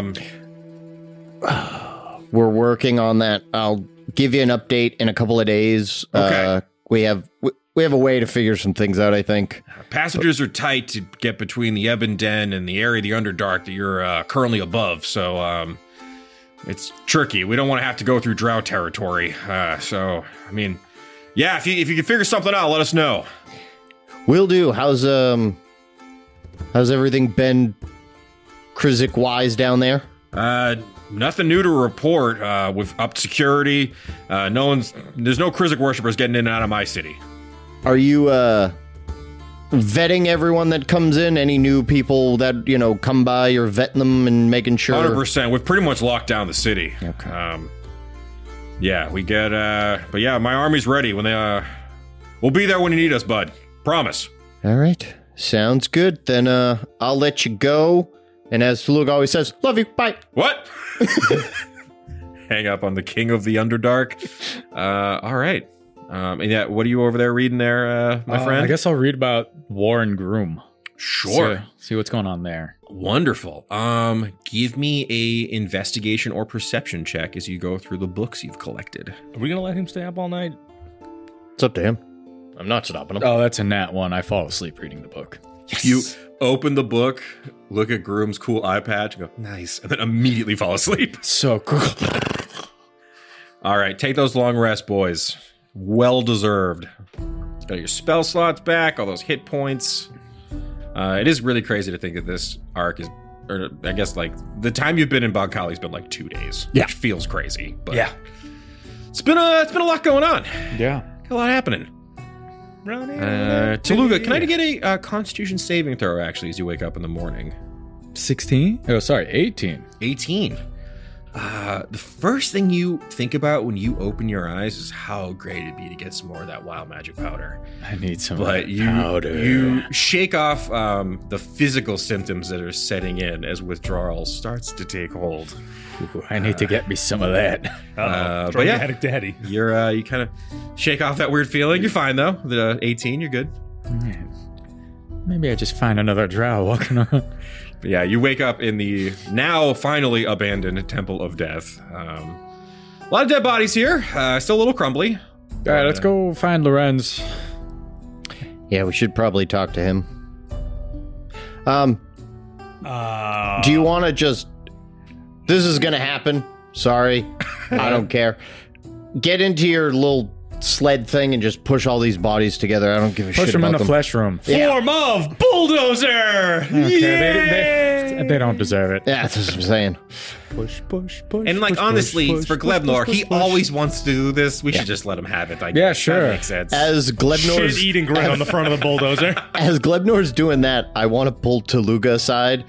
We're working on that. I'll give you an update in a couple of days. Okay. We have a way to figure some things out, I think. Passages are tight to get between the Ebon Den and the area of the Underdark that you're currently above, so it's tricky. We don't want to have to go through Drow territory. So, I mean, yeah, if you can figure something out, let us know. Will do. How's everything been Krizik-wise down there? Nothing new to report. With upped security, there's no Krizik worshippers getting in and out of my city. Are you vetting everyone that comes in? Any new people that come by? You're vetting them and making sure. 100%. We've pretty much locked down the city. Okay. Yeah, we get. But yeah, my army's ready when they. We'll be there when you need us, bud. Promise. All right. Sounds good. Then I'll let you go. And as Taluga always says, love you. Bye. What? Hang up on the King of the Underdark. All right. And yeah, what are you over there reading there, my friend? I guess I'll read about Warren Groom. Sure. See what's going on there. Wonderful. Give me a investigation or perception check as you go through the books you've collected. Are we gonna let him stay up all night? It's up to him. I'm not stopping him. Oh, that's a nat one. I fall asleep reading the book. Yes. You open the book, look at Groom's cool eye patch, and go, nice, and then immediately fall asleep. So cool. All right, take those long rests, boys. Well deserved. Got your spell slots back, all those hit points. It is really crazy to think that this arc is or I guess like the time you've been in Bogkali's been like 2 days, Yeah. which feels crazy. But Yeah. it's been a lot going on. Yeah. A lot happening. Taluga, can I get a Constitution saving throw actually as you wake up in the morning? 16? Oh, sorry, 18. 18. The first thing you think about when you open your eyes is how great it'd be to get some more of that wild magic powder. I need some But powder. you shake off the physical symptoms that are setting in as withdrawal starts to take hold. Ooh, I need to get me some of that. But yeah. Dramatic daddy. You kind of shake off that weird feeling. You're fine though. The 18, you're good. Maybe I just find another drow walking around. But yeah, you wake up in the now finally abandoned Temple of Death. A lot of dead bodies here. Still a little crumbly. All right, let's go find Lorenz. Yeah, we should probably talk to him. Do you want to just... This is going to happen. Sorry. I don't care. Get into your little sled thing and just push all these bodies together. I don't give a shit Push him about in the them. flesh room. Form of bulldozer. Okay, they don't deserve it. Yeah, that's what I'm saying. Push. And like honestly, for Glebnor, he always wants to do this. We should just let him have it. I Yeah, guess. sure. That makes sense. As Glebnor's Shit eating grin on the front of the bulldozer. As Glebnor's doing that, I want to pull Taluga aside.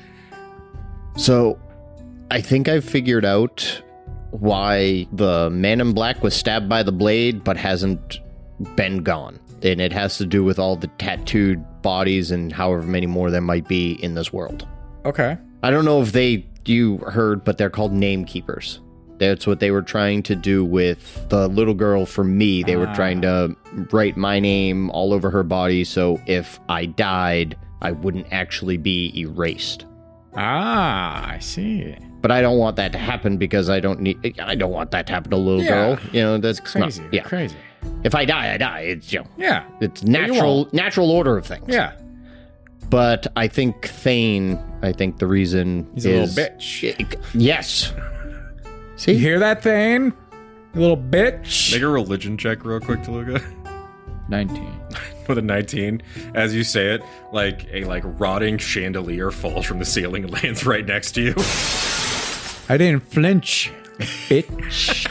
So, I think I've figured out why the man in black was stabbed by the blade but hasn't been gone. And it has to do with all the tattooed bodies and however many more there might be in this world. Okay. I don't know if you heard, but they're called name keepers. That's what they were trying to do with the little girl for me. They were trying to write my name all over her body, so if I died, I wouldn't actually be erased. Ah, I see. But I don't want that to happen because I don't want that to happen to a little Yeah. girl. You know, that's Crazy. Not, yeah. Crazy. If I die, I die. It's Yeah. it's you natural order of things. Yeah. But I think Thane, the reason He's a is little bitch. Yes. See? You hear that, Thane? You little bitch. Make a religion check real quick, Taluga. 19. With a 19, as you say it, like a rotting chandelier falls from the ceiling and lands right next to you. I didn't flinch, bitch.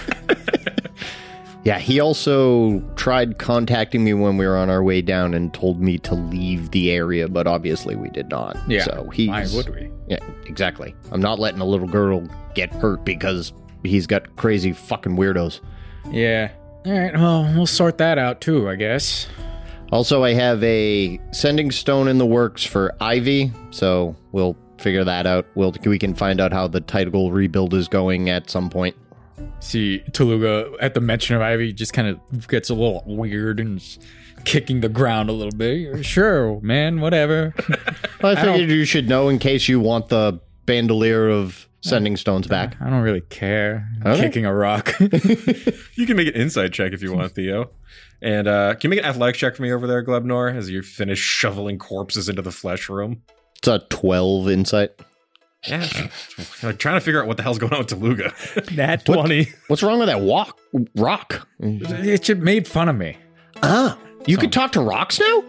Yeah, he also tried contacting me when we were on our way down and told me to leave the area, but obviously we did not. Yeah. So he's, Why would we? Yeah, exactly. I'm not letting a little girl get hurt because he's got crazy fucking weirdos. Yeah. All right. Well, we'll sort that out too, I guess. Also, I have a sending stone in the works for Ivy, so we'll figure that out. We can find out how the Tidal rebuild is going at some point. See, Taluga, at the mention of Ivy, just kind of gets a little weird and is kicking the ground a little bit. Sure, man, whatever. I figured you should know in case you want the bandolier of sending stones back. I don't really care. Okay. Kicking a rock. You can make an insight check if you want, Theo. And can you make an athletics check for me over there, Glebnor, as you finish shoveling corpses into the flesh room? It's a 12 insight. Yeah. I'm trying to figure out what the hell's going on with Taluga. Nat 20. What's wrong with that rock? It just made fun of me. Ah, you can talk to rocks now?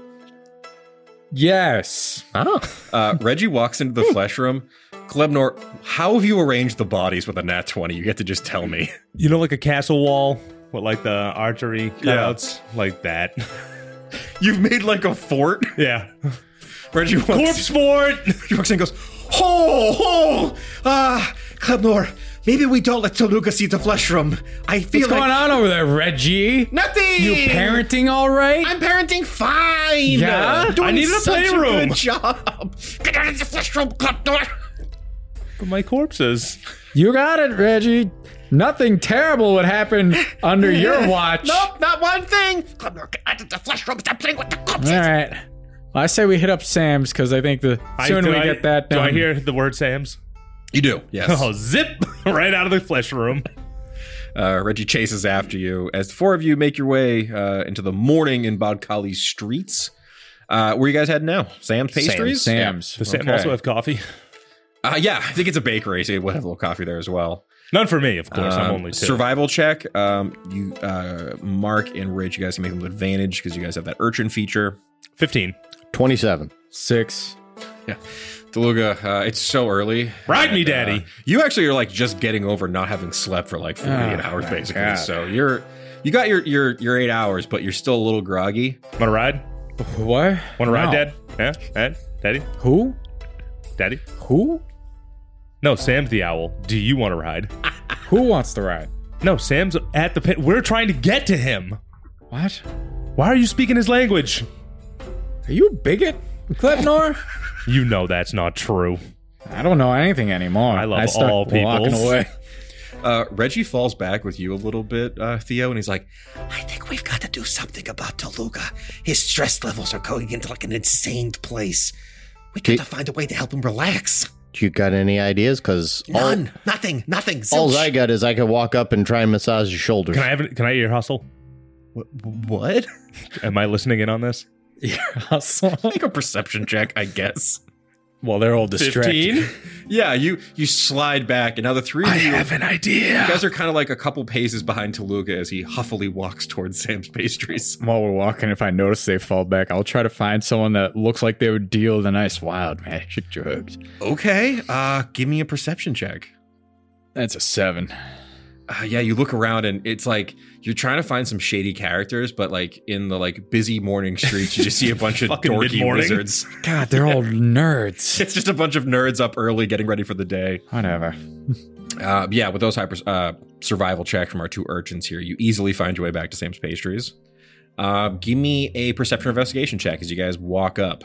Yes. Oh. Reggie walks into the flesh room. Glebnor, how have you arranged the bodies with a nat 20? You get to just tell me. You know, like a castle wall with like the archery cutouts? Like that. You've made like a fort? Yeah. Reggie walks, Corpse fort! he walks in and goes, Glebnor, maybe we don't let Taluga see the flesh room. I feel What's going on over there, Reggie? Nothing! You parenting all right? I'm parenting fine! Yeah? Doing I needed a such playroom. good job! Get out of the flesh room, Glebnor! But my corpses. You got it, Reggie. Nothing terrible would happen under your watch. Nope, not one thing! Glebnor, get out of the flesh room, stop playing with the corpses! All right. Well, I say we hit up Sam's because I think the sooner we get that done. Do I hear the word Sam's? You do, yes. Oh, zip! Right out of the flesh room. Reggie chases after you as the four of you make your way into the morning in Bodkali's streets. Where are you guys heading now? Sam's Pastries? Sam's. Does Sam Okay. also have coffee? Yeah, I think it's a bakery, so we'll have a little coffee there as well. None for me, of course. I'm only two. Survival check. You, Mark and Rich, you guys can make them advantage because you guys have that urchin feature. 15. 27. 6. Yeah. Deluga, it's so early. Ride me, Daddy. You actually are like just getting over not having slept for like 48 hours, basically. God. So you got your 8 hours, but you're still a little groggy. Want to ride? What? Want to ride, No. Dad? Yeah, Dad? Daddy? Who? Daddy? Who? No, Sam's the owl. Do you want to ride? Who wants to ride? No, Sam's at the pit. We're trying to get to him. What? Why are you speaking his language? Are you a bigot, Klebnor? You know that's not true. I don't know anything anymore. I love start all walking peoples. away. Reggie falls back with you a little bit, Theo, and he's like, I think we've got to do something about Deluga. His stress levels are going into like an insane place. We got to find a way to help him relax. Do you got any ideas? Because None. Nothing. all Zilch. I got is I could walk up and try and massage your shoulders. Can I ear hustle? what? Am I listening in on this? Make a perception check, I guess. Well, they're all distracted. Yeah, you slide back, and now the three of you, an idea. you guys are kind of like a couple paces behind Deluga as he huffily walks towards Sam's pastries. While we're walking, if I notice they fall back, I'll try to find someone that looks like they would deal the nice wild magic drugs. Okay, give me a perception check. That's a 7. Yeah, you look around and it's like you're trying to find some shady characters, but like in the like busy morning streets, you just see a bunch of Fucking dorky mid-morning. wizards. God, they're all nerds. It's just a bunch of nerds up early getting ready for the day. Whatever. Yeah, with those survival checks from our two urchins here, you easily find your way back to Sam's pastries. Give me a perception or investigation check as you guys walk up.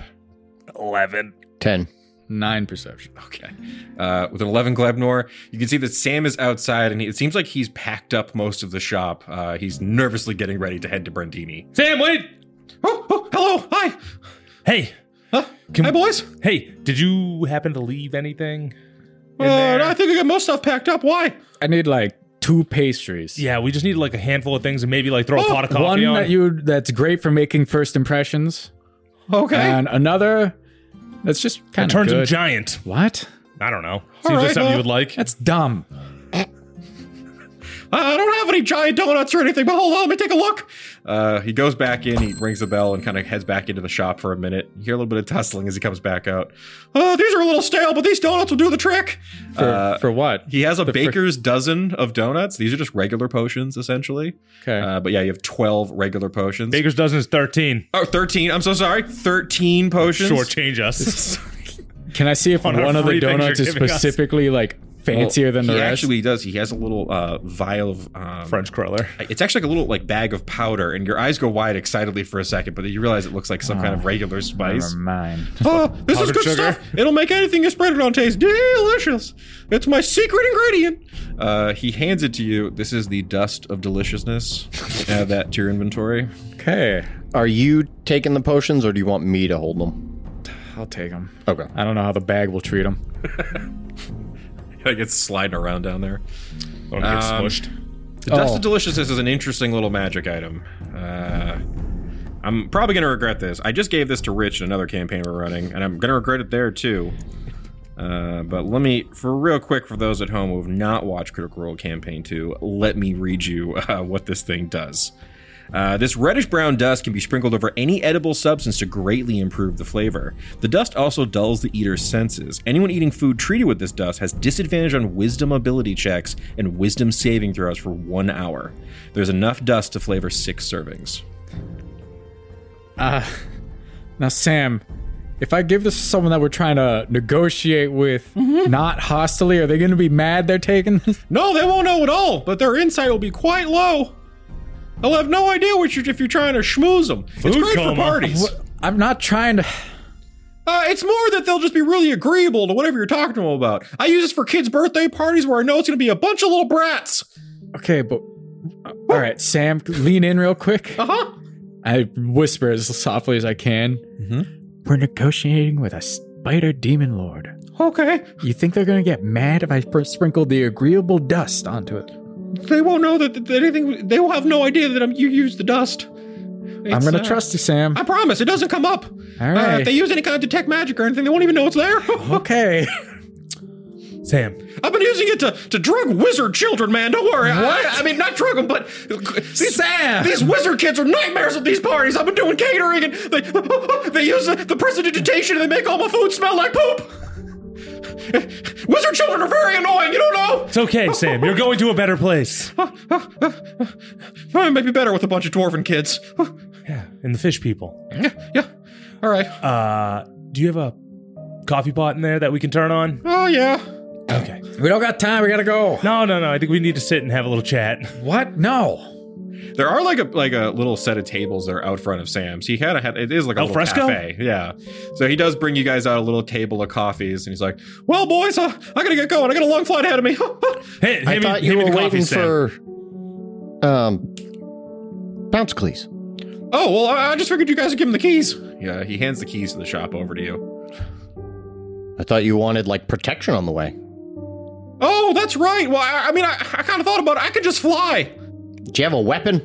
11. 10. 9 perception. Okay. With an 11 Glebnor, you can see that Sam is outside, and it seems like he's packed up most of the shop. He's nervously getting ready to head to Brandini. Sam, wait! Oh, hello, hi. Hey! Huh? Hi, boys. Hey, did you happen to leave anything in there? I think I got most stuff packed up. Why? I need like 2 pastries. Yeah, we just need like a handful of things and maybe like throw a pot of coffee One on. that's great for making first impressions, Okay. and another that's just kind of Turns him good. giant. What? I don't know. Seems like right, something you would like. That's dumb. I don't have any giant donuts or anything, but hold on, let me take a look. He goes back in, he rings the bell, and kind of heads back into the shop for a minute. You hear a little bit of tussling as he comes back out. These are a little stale, but these donuts will do the trick. For what? He has a baker's dozen of donuts. These are just regular potions, essentially. Okay. But yeah, you have 12 regular potions. Baker's dozen is 13. Oh, 13. I'm so sorry. 13 potions. Shortchange us. Can I see if on our one of the free things donuts you're is giving us. specifically like fancier than the he rest? actually does. He has a little vial of French cruller. It's actually like a little like bag of powder, and your eyes go wide excitedly for a second, but then you realize it looks like some kind of regular spice. Never mind. Oh, this is Powdered good sugar? stuff. It'll make anything you spread it on taste delicious. It's my secret ingredient. He hands it to you. This is the dust of deliciousness. Add that to your inventory. Okay. Are you taking the potions or do you want me to hold them? I'll take them. Okay. I don't know how the bag will treat them. Like it's sliding around down there. Don't get smushed. The dust Oh. of deliciousness is an interesting little magic item. I'm probably going to regret this. I just gave this to Rich in another campaign we're running, and I'm going to regret it there too. But let me, for real quick, for those at home who have not watched Critical Role Campaign 2, let me read you what this thing does. This reddish-brown dust can be sprinkled over any edible substance to greatly improve the flavor. The dust also dulls the eater's senses. Anyone eating food treated with this dust has disadvantage on wisdom ability checks and wisdom saving throws for 1 hour. There's enough dust to flavor 6 servings. Now, Sam, if I give this to someone that we're trying to negotiate with, not hostily, are they going to be mad they're taking this? No, they won't know at all, but their insight will be quite low. They'll have no idea if you're trying to schmooze them. It's Food great coma. for parties. I'm not trying to. It's more that they'll just be really agreeable to whatever you're talking to them about. I use this for kids' birthday parties where I know it's going to be a bunch of little brats. Okay, but. All right, Sam, lean in real quick. Uh-huh. I whisper as softly as I can. We're negotiating with a spider demon lord. Okay. You think they're going to get mad if I sprinkle the agreeable dust onto it? They won't know that anything. They will have no idea that you use the dust. I'm going to trust you, Sam. I promise, it doesn't come up. All right. If they use any kind of detect magic or anything, they won't even know it's there. Okay. Sam. I've been using it to drug wizard children, man. Don't worry. What? I mean, not drug them, but Sam! These wizard kids are nightmares at these parties. I've been doing catering, and they use the prestidigitation, and they make all my food smell like poop. Wizard children are very annoying, you don't know? It's okay, Sam. You're going to a better place. It might be better with a bunch of dwarven kids. Yeah, and the fish people. Yeah. All right. Do you have a coffee pot in there that we can turn on? Oh, yeah. Okay. We don't got time. We gotta go. No. I think we need to sit and have a little chat. What? No. There are like a little set of tables that are out front of Sam's. He kind of had, it is like a Al little fresco? cafe. Yeah. So he does bring you guys out a little table of coffees, and he's like, well, boys, I gotta get going. I got a long flight ahead of me. Hey, I thought you were waiting for Bounce Cleese. Oh, well, I just figured you guys would give him the keys. Yeah, he hands the keys to the shop over to you. I thought you wanted like protection on the way. Oh, that's right. Well, I mean, I kind of thought about it. I could just fly. Do you have a weapon?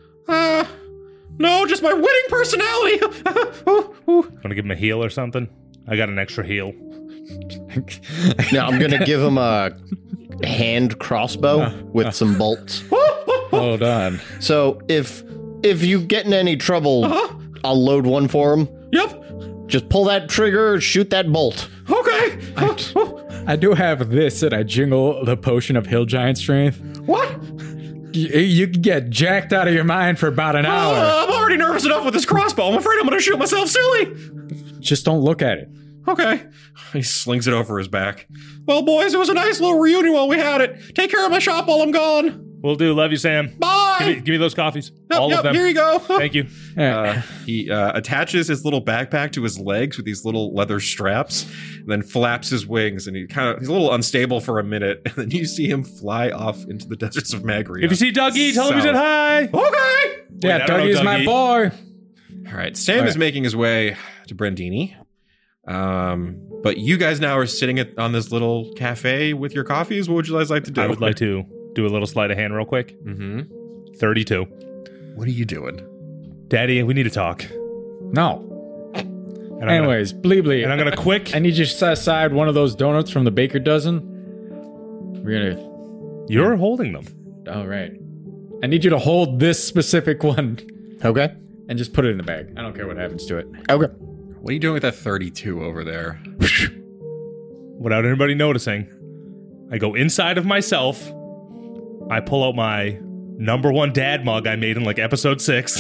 No, just my winning personality. Want to give him a heel or something? I got an extra heel. No, I'm gonna give him a hand crossbow with some bolts. Hold on. So if you get in any trouble, I'll load one for him. Yep. Just pull that trigger, shoot that bolt. Okay. I do have this, and I jingle the potion of hill giant strength. What? You can get jacked out of your mind for about an hour. I'm already nervous enough with this crossbow. I'm afraid I'm going to shoot myself silly. Just don't look at it. Okay. He slings it over his back. Well, boys, it was a nice little reunion while we had it. Take care of my shop while I'm gone. Will do. Love you, Sam. Bye. Give me those coffees. Yep, All of them. Here you go. Thank you. He attaches his little backpack to his legs with these little leather straps, and then flaps his wings, and he's a little unstable for a minute, and then you see him fly off into the deserts of Magria. If you see Dougie, tell him we said hi. Okay. Yeah, I don't know Dougie's my Dougie. boy. All right. Sam is making his way to Brandini. But you guys now are sitting on this little cafe with your coffees. What would you guys like to do? I would like to do a little sleight of hand real quick. Mm-hmm. 32. What are you doing? Daddy, we need to talk. No. And I'm Anyways, Bleebly. and I'm going to quick. I need you to set aside one of those donuts from the baker dozen. We're gonna. You're holding them. All right. I need you to hold this specific one Okay. and just put it in the bag. I don't care what happens to it. Okay. What are you doing with that 32 over there? Without anybody noticing, I go inside of myself. I pull out my #1 dad mug I made in like episode 6.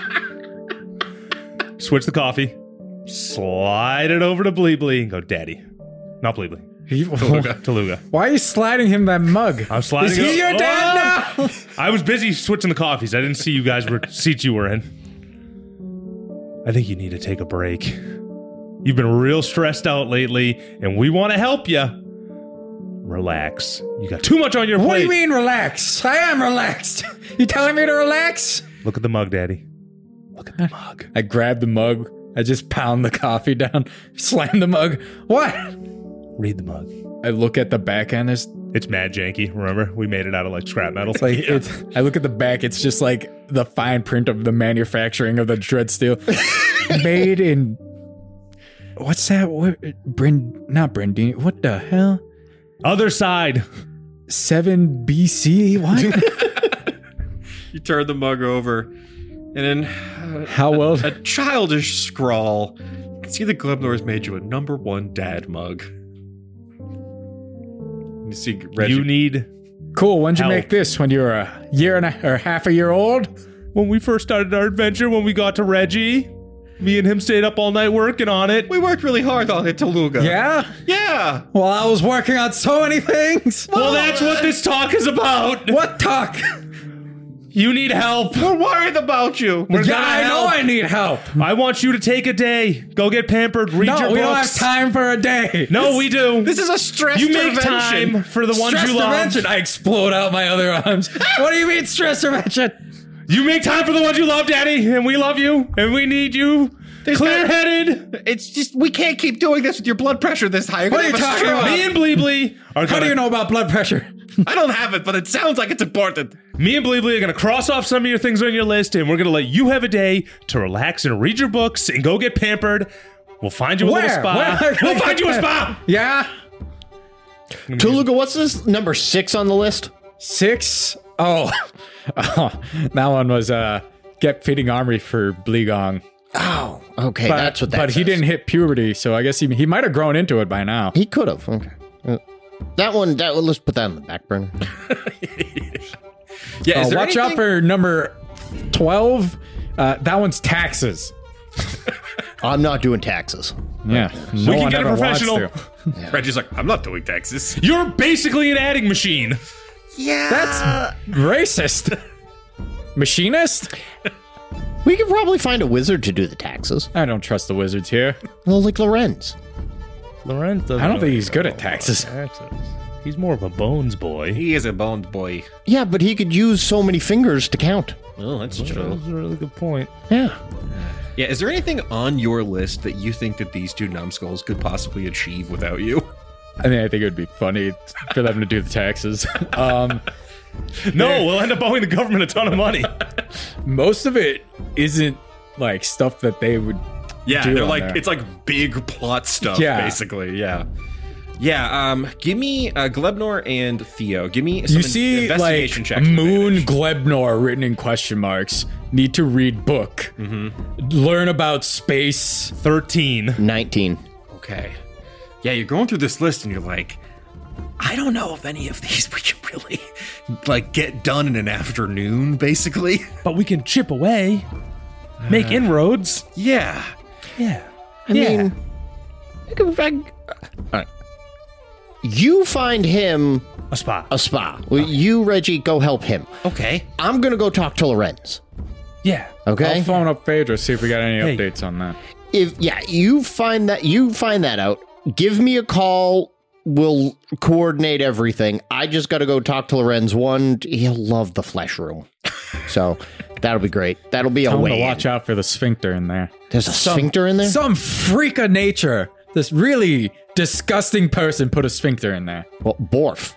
Switch the coffee. Slide it over to Bleebly and go, Daddy. Not Bleebly. Taluga. Why are you sliding him that mug? I'm sliding Is he it- your dad now? I was busy switching the coffees. I didn't see you guys were seats you were in. I think you need to take a break. You've been real stressed out lately, and we want to help you. Relax. You got too much on your plate. What do you mean relax? I am relaxed. You telling me to relax? Look at the mug, Daddy. Look at the mug. I grab the mug. I just pound the coffee down. Slam the mug. What? Read the mug. I look at the back end. It's mad janky. Remember, we made it out of like scrap metal. It's like I look at the back. It's just like the fine print of the manufacturing of the dread steel, made in. What's that? What? Not Brandini. What the hell? Other side. 7 BC. What? You turn the mug over, and then How well? a childish scrawl. You can see that Glebnor's made you a #1 dad mug. You see Reggie. You need. Cool. When'd you Help. make this? When you were a year and or half a year old? When we first started our adventure, when we got to Reggie, me and him stayed up all night working on it. We worked really hard on it, Taluga. Yeah. Yeah. Well, I was working on so many things. Well, that's what this talk is about. What talk? You need help. We're worried about you. We're Yeah, gonna I know help. I need help. I want you to take a day. Go get pampered. Read No, your we don't have books. time for a day. No, we do. This is a stress You make intervention. time for the ones Stress you love. prevention. I explode out my other arms. What do you mean stress prevention? You make time for the ones you love, Daddy, and we love you, and we need you. Clear-headed. It's just, we can't keep doing this with your blood pressure this high. You're What gonna are you have a talking stroke. about? Me and Bleebly are How gonna. do you know about blood pressure? I don't have it, but it sounds like it's important. Me and Bleebly are gonna cross off some of your things on your list, and we're gonna let you have a day to relax and read your books and go get pampered. We'll find you a little Where? spa. Where? We'll find you a spa. Yeah. Taluga, what's this number 6 on the list? 6. Oh, that one was get fitting armory for Bleegong. Okay, that's what that But he says. didn't hit puberty, so I guess he might have grown into it by now. He could have. Okay. That one, let's put that on the back burner. Yeah, is there watch out anything- for number 12. That one's taxes. I'm not doing taxes. Yeah, no can one get a ever wants professional. to. Reggie's like, I'm not doing taxes. You're basically an adding machine. Yeah. That's racist. Machinist? We could probably find a wizard to do the taxes. I don't trust the wizards here. Well, like Lorenz. Lorenz doesn't I don't think really he's good know at taxes. taxes. He's more of a bones boy. He is a boned boy. Yeah, but he could use so many fingers to count. Oh, that's That's true. a really good point. Yeah. Yeah, is there anything on your list that you think that these two numbskulls could possibly achieve without you? I think it would be funny for them to do the taxes. No, we'll end up owing the government a ton of money. Most of it isn't like stuff that they would. Yeah, do they're on like there. it's like big plot stuff, Yeah. basically. Yeah. Yeah, give me Glebnor and Theo. Give me some You see, investigation like checks. with Moon advantage. Glebnor written in question marks. Need to read book. Learn about space. 13. 19. Okay. Yeah, you're going through this list and you're like, I don't know if any of these we can really like get done in an afternoon, basically. But we can chip away. Make inroads. Yeah. Yeah. I mean, all right. You find him A spot. a spa. You, Reggie, go help him. Okay. I'm going to go talk to Lorenz. Yeah. Okay? I'll phone up Phaedra, see if we got any Hey. updates on that. If you find that out, give me a call. We'll coordinate everything. I just got to go talk to Lorenz. One, he'll love the flesh room. So that'll be great. That'll be a Tell him way. to in. watch out for the sphincter in there. There's a sphincter in there? Some freak of nature. This really disgusting person put a sphincter in there. Well, Borf.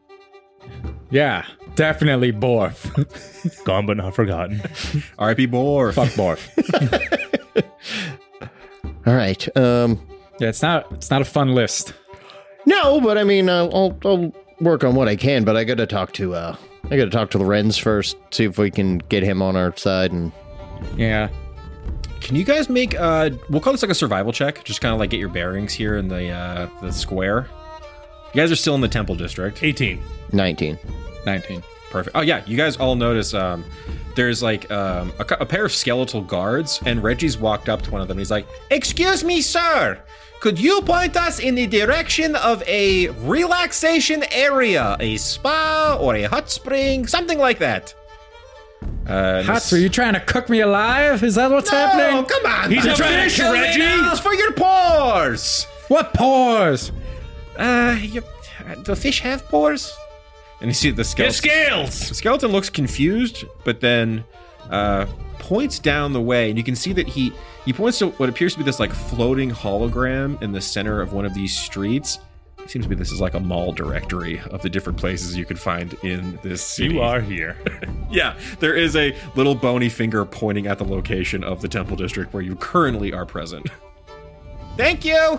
Yeah, definitely Borf. Gone but not forgotten. R.I.P. Boar. Fuck Borf. All right. Yeah, it's not a fun list. No, but I mean, I'll work on what I can. But I got to talk to Lorenz first. See if we can get him on our side. And Yeah. Can you guys make we'll call this like a survival check, just kind of like get your bearings here in the square. You guys are still in the Temple District. 18. 19. 19. Perfect. Oh yeah, you guys all notice there's like a pair of skeletal guards, and Reggie's walked up to one of them. And he's like, "Excuse me, sir. Could you point us in the direction of a relaxation area, a spa or a hot spring, something like that?" Hats, are you trying to cook me alive? Is that what's happening? Oh, come on. He's man. a fish, Kill me Reggie. now. It's for your pores. What pores? The fish have pores? And you see the Get skeleton. scales. The skeleton looks confused, but then points down the way, and you can see that he points to what appears to be this like floating hologram in the center of one of these streets. It seems to be this is like a mall directory of the different places you could find in this city. You are here. Yeah, there is a little bony finger pointing at the location of the Temple District where you currently are present. Thank you!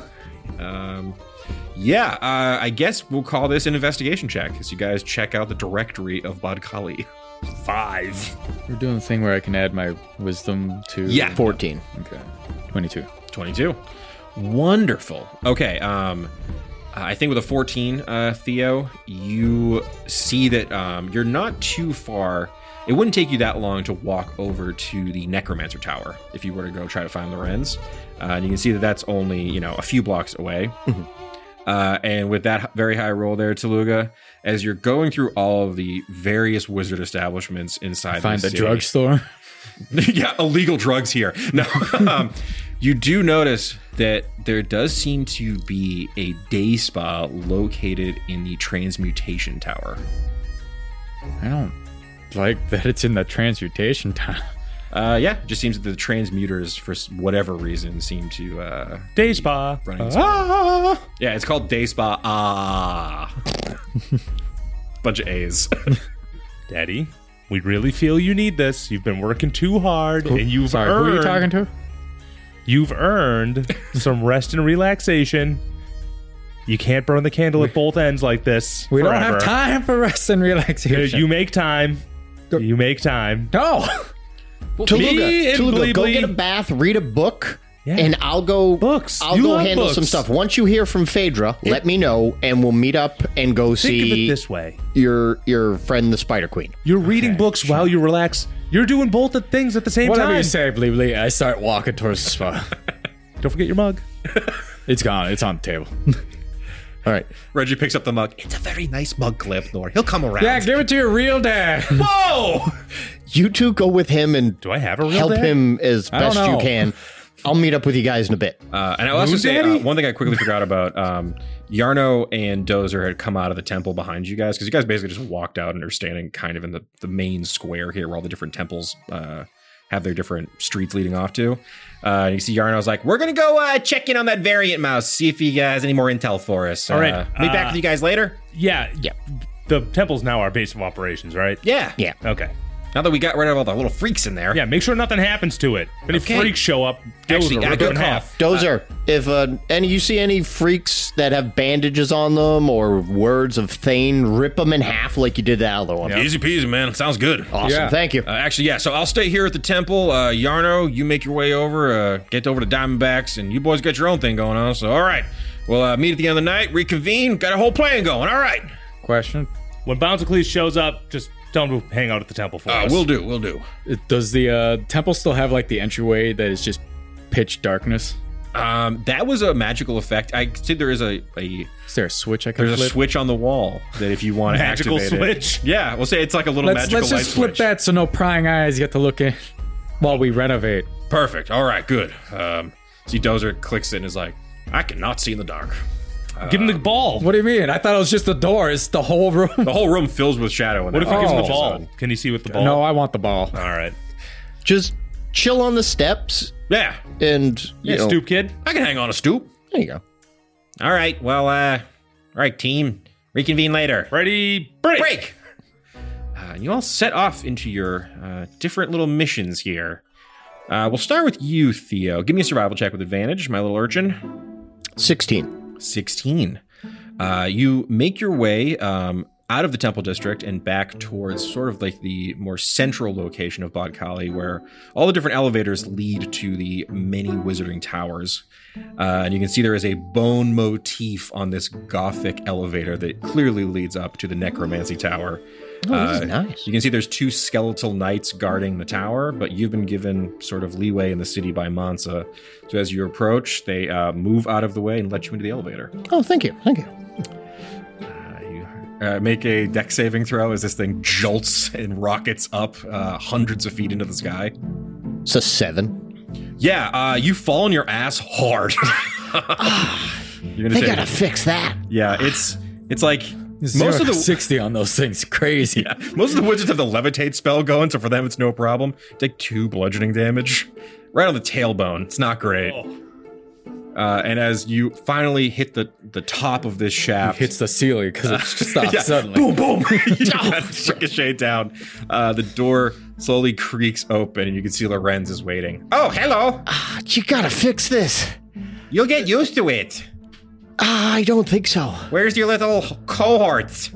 I guess we'll call this an investigation check as you guys check out the directory of Bodkali. 5. We're doing the thing where I can add my wisdom to. Yeah. 14. Okay. 22. 22. Wonderful. Okay, I think with a 14, Theo, you see that you're not too far. It wouldn't take you that long to walk over to the Necromancer Tower if you were to go try to find Lorenz. And you can see that that's only, a few blocks away. And with that very high roll there, Taluga, as you're going through all of the various wizard establishments inside Find the city, drugstore. yeah, illegal drugs here. No, you do notice that there does seem to be a day spa located in the Transmutation Tower. I don't like that it's in the transmutation time. Yeah, it just seems that the transmuters, for whatever reason, seem to Day spa. running. Ah. Yeah, it's called Day Spa. Bunch of A's. Daddy, we really feel you need this. You've been working too hard, and you've Sorry, earned. who are you talking to? You've earned some rest and relaxation. You can't burn the candle at both ends like this. We don't forever. have time for rest and relaxation. You make time. You make time. No. Taluga, Me and go Bleebly. get a bath, read a book. And I'll go Books. I'll You go love handle books. some stuff. Once you hear from Phaedra, let me know, and we'll meet up and go Think of it see this way. your friend, the Spider Queen. You're reading books while you relax. You're doing both the things at the same Whatever time. you say, Bleebly. I start walking towards the spot. Don't forget your mug. It's gone. It's on the table. All right. Reggie picks up the mug. It's a very nice mug, Glypnor. He'll come around. Yeah, give it to your real dad. Whoa! You two go with him and Do I have a real help dad? him as I don't best you know. can. I'll meet up with you guys in a bit. And I'll also Who's say Daddy? one thing I quickly forgot about. Yarno and Dozer had come out of the temple behind you guys because you guys basically just walked out and are standing kind of in the main square here where all the different temples have their different streets leading off to. And you see Yarno's like, we're going to go check in on that variant mouse, see if he has any more intel for us. All right, Meet back with you guys later? Yeah. The temple's now our base of operations, right? Yeah. Yeah. Okay. Now that we got rid of all the little freaks in there. Yeah, make sure nothing happens to it. If any Okay. freaks show up, Actually, rip it good in call. half. Dozer, if you see any freaks that have bandages on them or words of Thane, rip them in half like you did the other one. Easy peasy, man. Sounds good. Awesome. Yeah. Thank you. Actually, yeah, so I'll stay here at the temple. Yarno, you make your way over, get over to Diamondbacks, and you boys got your own thing going on. So, all right. We'll meet at the end of the night, reconvene, got a whole plan going. All right. Question. When Bouncicles shows up, just tell him to hang out at the temple for us. We'll do. Does the temple still have like the entryway that is just pitch darkness? That was a magical effect. I see there is a Is there a switch I can there's a flip? switch on the wall that if you want to Magical activate switch? it. Yeah, we'll say it's like a little Let's magical light just flip switch. that so no prying eyes get to look in while we renovate. Perfect. All right, good. See, Dozer clicks it and is like, I cannot see in the dark. Give him the ball. What do you mean? I thought it was just the door. It's the whole room. The whole room fills with shadow. What if he gives him the Oh. ball? Can he see with the ball? No, I want the ball. All right. Just chill on the steps Yeah, and you Yeah, know, stoop kid. I can hang on a stoop. There you go. All right, well, all right, team. Reconvene later. Ready, break. And you all set off into your different little missions here. We'll start with you, Theo. Give me a survival check with advantage, my little urchin. 16. 16. You make your way out of the temple district and back towards sort of like the more central location of Bodkali, where all the different elevators lead to the many wizarding towers. And you can see there is a bone motif on this gothic elevator that clearly leads up to the necromancy tower. Oh, this is nice. You can see there's two skeletal knights guarding the tower, but you've been given sort of leeway in the city by Mansa. So as you approach, they move out of the way and let you into the elevator. Oh, thank you. Thank you. Make a dex saving throw as this thing jolts and rockets up hundreds of feet into the sky. It's a 7. Yeah, you fall on your ass hard. You're They gonna gotta fix that. yeah, it's like Most of the 60 on those things. Crazy. yeah, most of the wizards have the levitate spell going, so for them it's no problem. Take 2 bludgeoning damage right on the tailbone. It's not great. And as you finally hit the top of this shaft, Hits the ceiling because it stops yeah, suddenly. boom, boom. You kind of ricochet down. The door slowly creaks open, and you can see Lorenz is waiting. Oh, hello. You gotta fix this. You'll get used to it. I don't think so. Where's your little cohorts?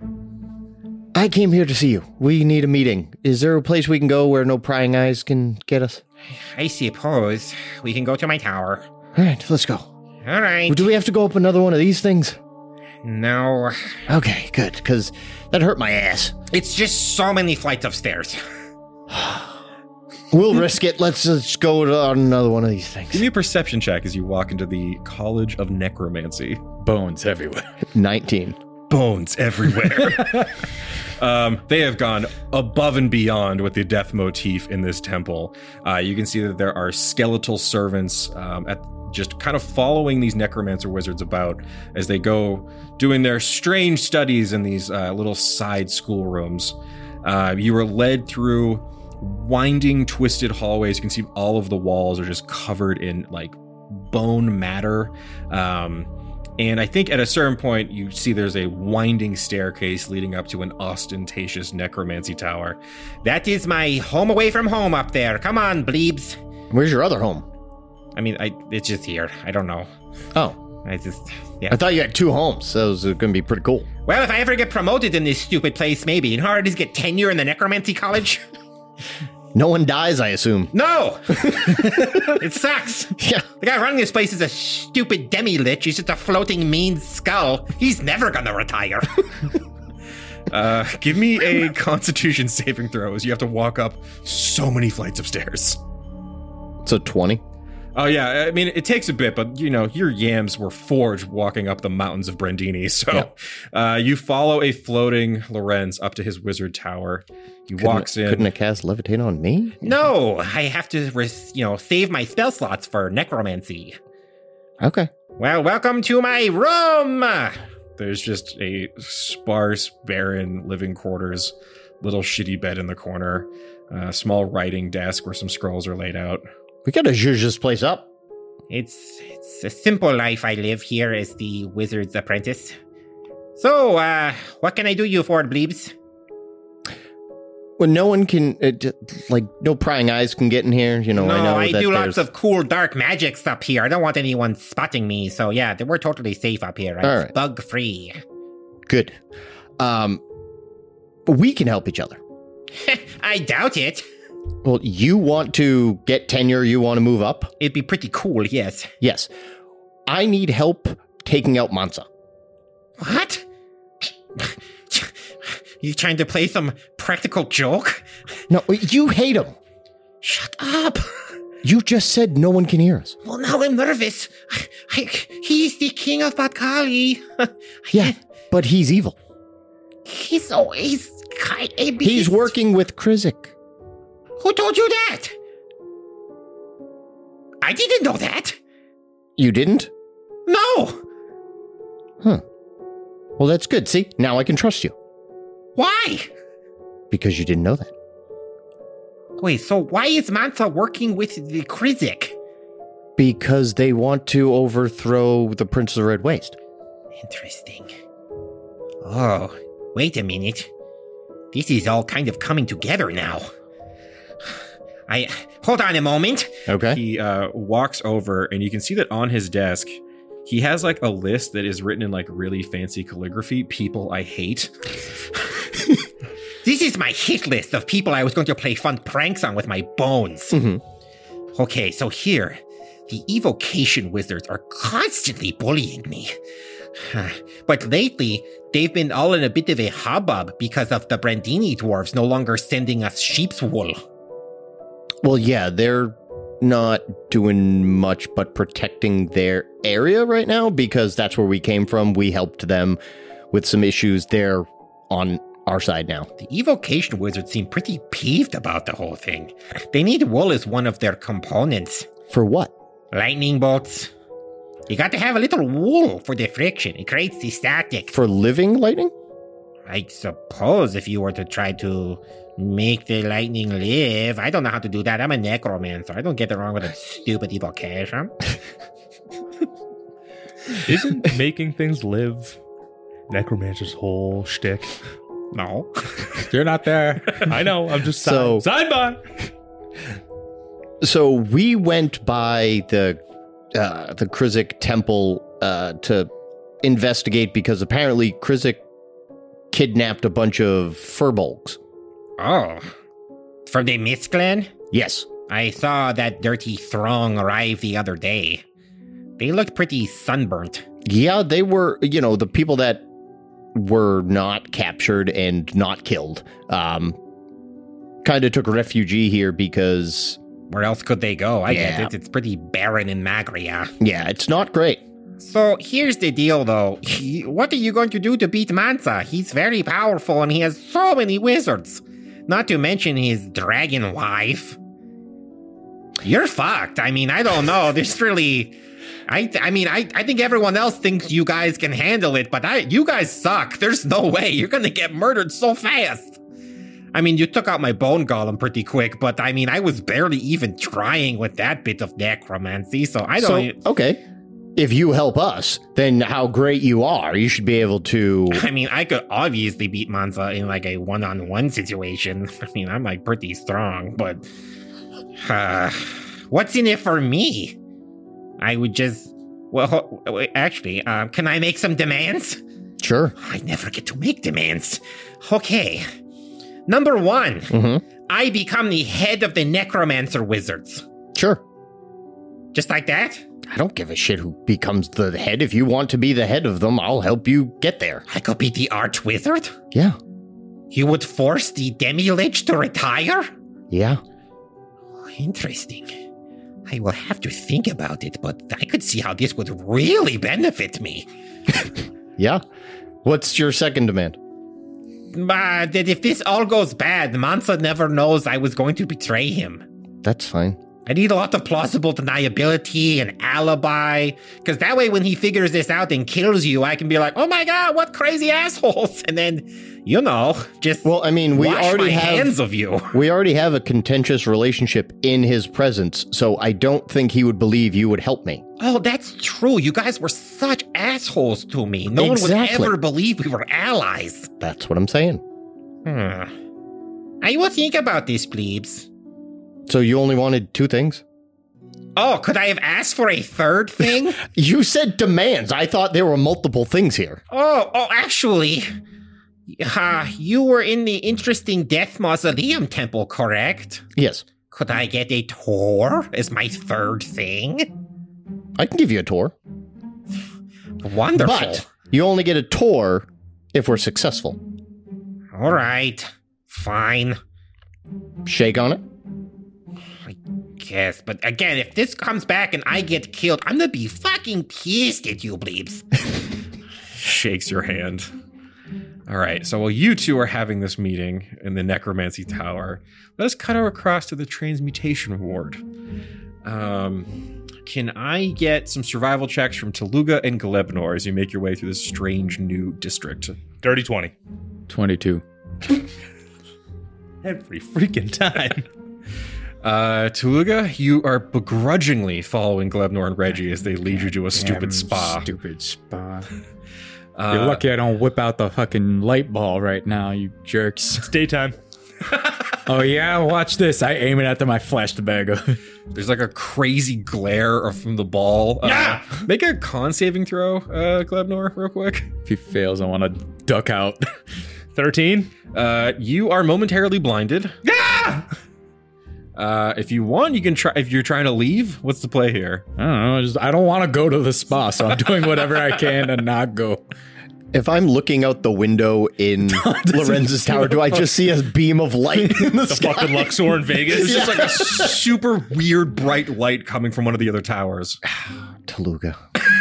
I came here to see you. We need a meeting. Is there a place we can go where no prying eyes can get us? I suppose we can go to my tower. All right, let's go. All right. Do we have to go up another one of these things? No, Okay, good, because that hurt my ass. it's just so many flights of stairs. We'll risk it. Let's just go on another one of these Give things. me a perception check as you walk into the College of Necromancy. Bones everywhere. 19. Bones everywhere. They have gone above and beyond with the death motif in this temple. You can see that there are skeletal servants just kind of following these necromancer wizards about as they go doing their strange studies in these little side schoolrooms. You were led through winding, twisted hallways. You can see all of the walls are just covered in like bone matter. And I think at a certain point, you see there's a winding staircase leading up to an ostentatious necromancy tower. That is my home away from home up there. Come on, bleebs. Where's your other home? I mean, it's just here. I don't know. Oh, I just, I yeah. thought you had 2 homes. Those are going to be pretty cool. Well, if I ever get promoted in this stupid place, maybe. You know how hard it is to get tenure in the necromancy college? No one dies, I assume. No! It sucks. Yeah. The guy running this place is a stupid demi-lich. He's just a floating mean skull. He's never gonna retire. Give me a Constitution saving throw as you have to walk up so many flights of stairs. So 20. Oh, yeah. I mean, it takes a bit, but, your yams were forged walking up the mountains of Brandini. So you follow a floating Lorenz up to his wizard tower. He walks in. Couldn't have cast Levitate on me? No, I have to, save my spell slots for necromancy. Okay. Well, welcome to my room! There's just a sparse, barren living quarters, little shitty bed in the corner, small writing desk where some scrolls are laid out. We gotta zhuzh this place up. It's a simple life I live here as the wizard's apprentice. So, what can I do you for, Bleebs? Well, no one can, no prying eyes can get in here. I know I that do lots of cool dark magics up here. I don't want anyone spotting me. So, yeah, we're totally safe up here. Right? All It's right. bug-free. Good. But we can help each other. I doubt it. Well, you want to get tenure, you want to move up? It'd be pretty cool, yes. Yes. I need help taking out Mansa. What? You trying to play some practical joke? No, you hate him. Shut up. You just said no one can hear us. Well, now I'm nervous. He's the king of Batkali. Yeah, but he's evil. He's always... He's working with Krizik. Who told you that? I didn't know that. You didn't? No. Huh. Well, that's good. See, now I can trust you. Why? Because you didn't know that. Wait, so why is Mansa working with the Krizik? Because they want to overthrow the Prince of the Red Waste. Interesting. Oh, wait a minute. This is all kind of coming together now. Hold on a moment. Okay. He walks over, and you can see that on his desk, he has like a list that is written in like really fancy calligraphy. People I hate. This is my hit list of people I was going to play fun pranks on with my bones. Mm-hmm. Okay, so here, the evocation wizards are constantly bullying me. But lately, they've been all in a bit of a hubbub because of the Brandini dwarves no longer sending us sheep's wool. Well, yeah, they're not doing much but protecting their area right now because that's where we came from. We helped them with some issues. They're on our side now. The evocation wizards seem pretty peeved about the whole thing. They need wool as one of their components. For what? Lightning bolts. You got to have a little wool for the friction. It creates the static. For living lightning? I suppose if you were to try to make the lightning live. I don't know how to do that. I'm a necromancer. I don't get it wrong with a stupid evocation. Isn't making things live Necromancer's whole shtick? No. You're not there. I know. I'm just So- side by. So we went by the Krizik temple to investigate because apparently Krizik kidnapped a bunch of furbolgs. Oh. From the Mist Clan? Yes. I saw that dirty throng arrive the other day. They looked pretty sunburnt. Yeah, they were, the people that were not captured and not killed, kind of took refugee here because... Where else could they go? I get Yeah. it. It's pretty barren in Magria. Yeah, it's not great. So here's the deal, though. What are you going to do to beat Mansa? He's very powerful and he has so many wizards. Not to mention his dragon wife. You're fucked. I mean, I don't know. There's really... I think everyone else thinks you guys can handle it, but you guys suck. There's no way. You're going to get murdered so fast. I mean, you took out my bone golem pretty quick, but I mean, I was barely even trying with that bit of necromancy, so I don't... Okay. If you help us, then how great you are. You should be able to... I mean, I could obviously beat Mansa in like a one-on-one situation. I mean, I'm like pretty strong, but... what's in it for me? I would just... Well, actually, can I make some demands? Sure. I never get to make demands. Okay. Number one, I become the head of the necromancer wizards. Sure. Just like that? I don't give a shit who becomes the head. If you want to be the head of them, I'll help you get there. I could be the arch-wizard? Yeah. You would force the demi-lich to retire? Yeah. Interesting. I will have to think about it, but I could see how this would really benefit me. Yeah. What's your second demand? But that if this all goes bad, Mansa never knows I was going to betray him. That's fine. I need a lot of plausible deniability and alibi, because that way when he figures this out and kills you, I can be like, oh my god, what crazy assholes, and then, just Well, I mean, we wash already my have hands of you. we already have a contentious relationship in his presence, so I don't think he would believe you would help me. Oh, that's true. You guys were such assholes to me. No one would Exactly. ever believe we were allies. That's what I'm saying. I will think about this, plebes. So you only wanted 2 things? Oh, could I have asked for a third thing? You said demands. I thought there were multiple things here. Oh, actually, you were in the interesting Death Mausoleum temple, correct? Yes. Could I get a tour as my third thing? I can give you a tour. Wonderful. But you only get a tour if we're successful. All right, fine. Shake on it. Yes, but again, if this comes back and I get killed, I'm gonna be fucking pissed at you, bleeps. Shakes your hand. All right, so while you two are having this meeting in the Necromancy Tower, let us cut across to the Transmutation Ward. Can I get some survival checks from Taluga and Glebnor as you make your way through this strange new district? Dirty 20. 22. Every freaking time. Taluga, you are begrudgingly following Glebnor and Reggie as they lead you to a stupid spa. Stupid spa. You're lucky I don't whip out the fucking light ball right now, you jerks. It's daytime. Oh yeah, watch this. I aim it at my flash tobacco. There's like a crazy glare from the ball. Make a con saving throw, Glebnor, real quick. If he fails, I want to duck out. 13. You are momentarily blinded. If you want, you can try. If you're trying to leave, what's the play here? I don't know. I don't want to go to the spa, so I'm doing whatever I can to not go. If I'm looking out the window in Lorenz's tower, do I just see a beam of light in the sky? Fucking Luxor in Vegas. It's just like a super weird bright light coming from one of the other towers. Taluga.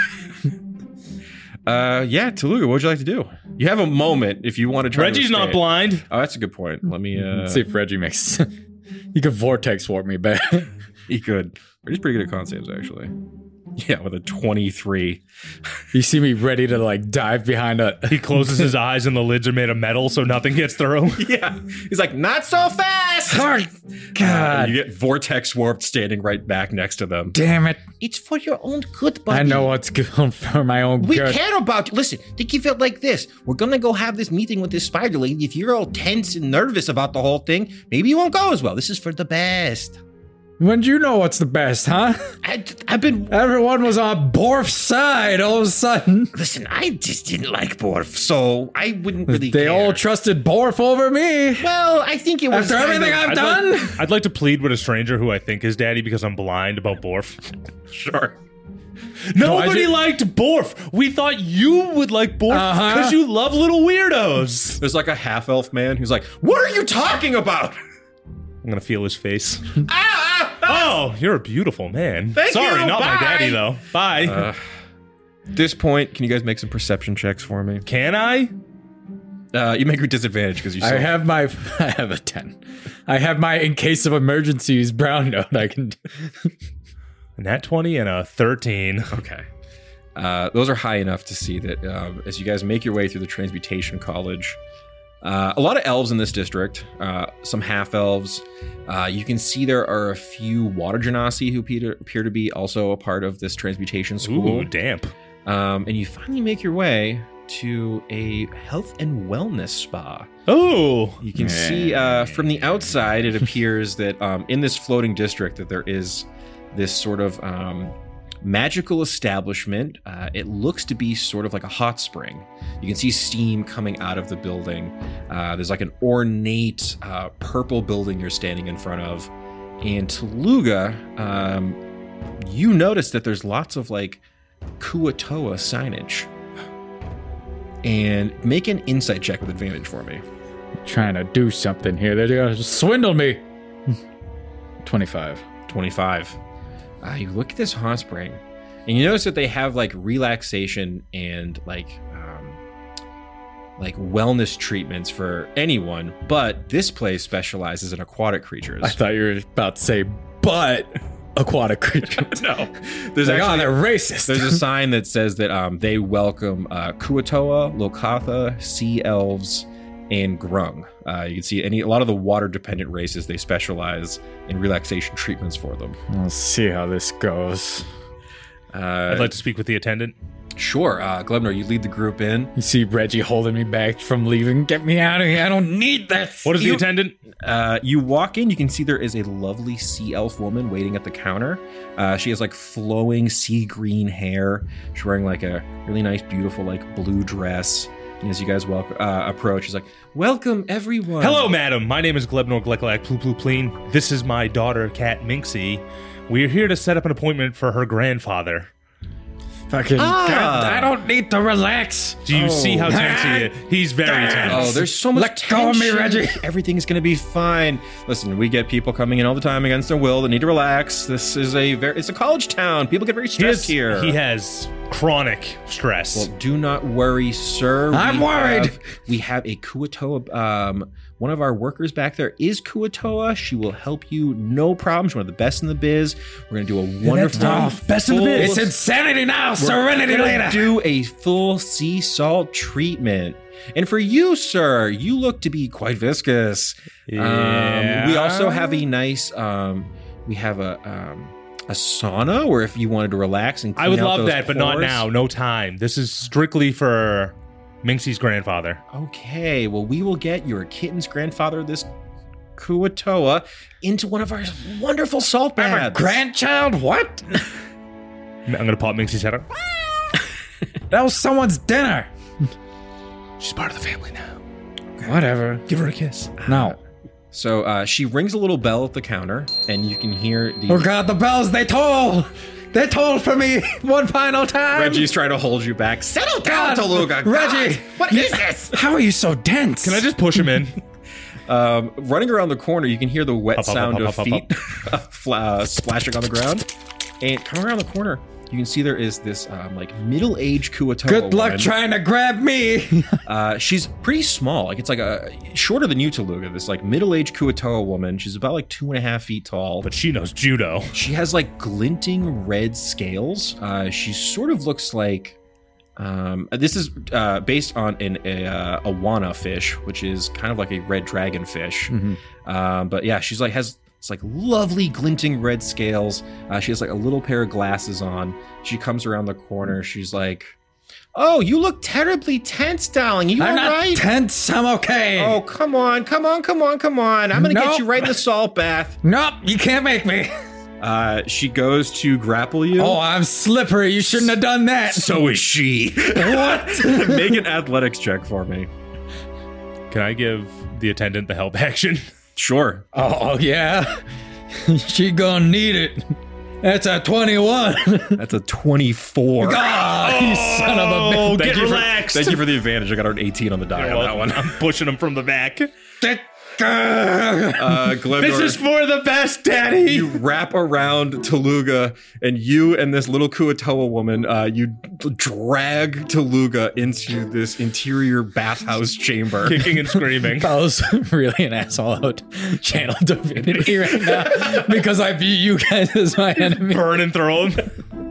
Yeah, Taluga, what would you like to do? You have a moment if you want to try. Reggie's to not blind. Oh, that's a good point. Let me. Let's see if Reggie makes. He could vortex warp me back. He could. Reggie's pretty good at con saves, actually. Yeah, with a 23. You see me ready to like dive behind a. He closes his eyes and the lids are made of metal so nothing gets through. Yeah, he's like, not so fast. God, You get vortex warped standing right back next to them. damn it! It's for your own good, buddy. I know what's good for my own We good. care about you. Listen, think of it like this. We're gonna go have this meeting with this spider lady. If you're all tense and nervous about the whole thing, maybe it won't go as well. This is for the best. When do you know what's the best, huh? I've been... Everyone was on Borf's side all of a sudden. Listen, I just didn't like Borf, so I wouldn't really They care. all trusted Borf over me. Well, I think it was After kind everything of- I've done? I'd like to plead with a stranger who I think is daddy because I'm blind about Borf. Sure. Nobody liked Borf. We thought you would like Borf because you love little weirdos. There's like a half elf man who's like, what are you talking about? I'm gonna feel his face. Ah! Oh, you're a beautiful man. Thank Sorry, you. not my Bye. daddy though. Bye. At this point, can you guys make some perception checks for me? Can I? You make your disadvantage because you I have a 10. I have my in case of emergencies brown note. I can. A nat 20 and a 13. Okay. Those are high enough to see that as you guys make your way through the Transmutation College, a lot of elves in this district, some half-elves. You can see there are a few water genasi who appear to be also a part of this transmutation school. Ooh, damp. And you finally make your way to a health and wellness spa. Oh, You can see from the outside, it appears that in this floating district that there is this sort of magical establishment. It looks to be sort of like a hot spring. You can see steam coming out of the building. There's like an ornate purple building you're standing in front of. And Taluga, you notice that there's lots of like Kuatoa signage. And make an insight check with advantage for me. Trying to do something here. They're gonna just swindle me. 25. 25. You look at this hot spring, and you notice that they have like relaxation and like wellness treatments for anyone, but this place specializes in aquatic creatures. I thought you were about to say, but aquatic creatures. No, there's like, actually, they're racist. There's a sign that says that they welcome Kuatoa, Lokatha, Sea Elves, and Grung. You can see a lot of the water-dependent races, they specialize in relaxation treatments for them. We'll see how this goes. I'd like to speak with the attendant. Sure. Glebner, you lead the group in. You see Reggie holding me back from leaving. Get me out of here. I don't need this. What is the attendant? You walk in, you can see there is a lovely sea elf woman waiting at the counter. She has like flowing sea green hair. She's wearing like a really nice, beautiful, like blue dress. And as you guys approach, she's like, "Welcome, everyone." Hello, madam. My name is Glebnor Gleklak Plupluplin. This is my daughter, Kat Minxie. We are here to set up an appointment for her grandfather. Fucking God, I don't need to relax. Do you see how tense he is? He's very tense. Oh, there's so much Let tension. go of me, Reggie. Everything's gonna be fine. Listen, we get people coming in all the time against their will that need to relax. This is it's a college town. People get very stressed here. He has chronic stress. Well, do not worry, sir. I'm worried. We have a Kuatoa. One of our workers back there is Kuatoa. She will help you, no problem. She's one of the best in the biz. We're gonna do a wonderful best in the biz. It's insanity now, serenity later. Do a full sea salt treatment. And for you, sir, you look to be quite viscous. Yeah. We also have a nice. We have a sauna where if you wanted to relax and clean I would out love those that, but not pores. now. No time. This is strictly for Minxie's grandfather. Okay, well, we will get your kitten's grandfather, this Kuatoa, into one of our wonderful salt I'm a baths. grandchild? What? I'm going to pop Minxie's head up. That was someone's dinner. She's part of the family now. Whatever. Give her a kiss. No. So she rings a little bell at the counter, and you can hear the... Oh God, the bells, they toll. They toll for me one final time. Reggie's trying to hold you back. Settle down, God, Taluga. Reggie. God, what is this? How are you so dense? Can I just push him in? Running around the corner, you can hear the wet Up, up, sound up, of up, feet splashing on the ground. And coming around the corner, you can see there is this middle-aged Kuatoa Good luck woman. trying to grab me. She's pretty small. Like it's like shorter than you, Taluga. This like middle-aged Kuatoa woman. She's about like 2.5 feet tall. But she knows judo. She has like glinting red scales. She sort of looks like this is based on an awana fish, which is kind of like a red dragon fish. Mm-hmm. But yeah, she's like has it's like lovely glinting red scales. She has like a little pair of glasses on. She comes around the corner. She's like, "Oh, you look terribly tense, darling. You I'm all not right?" tense. I'm okay. Oh, come on. I'm gonna get Nope. you right in the salt bath. Nope, you can't make me. She goes to grapple you. Oh, I'm slippery. You shouldn't have done that. So is she. What? Make an athletics check for me. Can I give the attendant the help action? Sure. Oh, yeah. She gonna need it. That's a 21. That's a 24. God, you son of a bitch. Get relaxed. Thank you for the advantage. I got an 18 on the die on that one. I'm pushing him from the back. Glebnor, This is for the best, Daddy. you wrap around Taluga, and you and this little Kuatoa woman, you drag Taluga into this interior bathhouse chamber. Kicking and screaming. I was really an asshole out channel divinity right now because I view you guys as my enemy. Burn and throw him.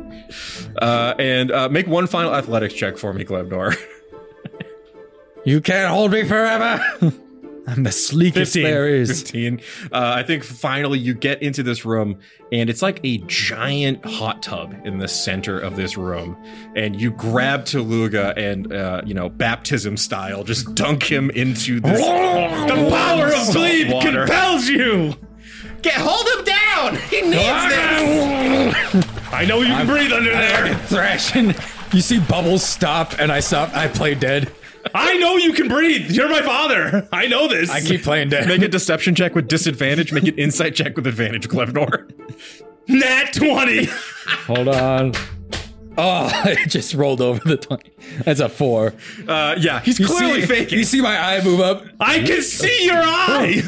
And make one final athletics check for me, Glebnor. You can't hold me forever. I'm the sleekest 15. there is. 15. I think finally you get into this room, and it's like a giant hot tub in the center of this room. And you grab Taluga and, baptism style, just dunk him into this. The power of salt bleed water. compels you. Hold him down! He needs this! I know you can breathe under there. Thrashing. You see bubbles stop, and I stop. I play dead. I know you can breathe. You're my father. I know this. I keep playing dead. Make a deception check with disadvantage. Make an insight check with advantage, Glebnor. Nat 20. Hold on. Oh, I just rolled over the 20. That's a 4. Yeah, he's clearly faking. You see my eye move up? I can see your eye.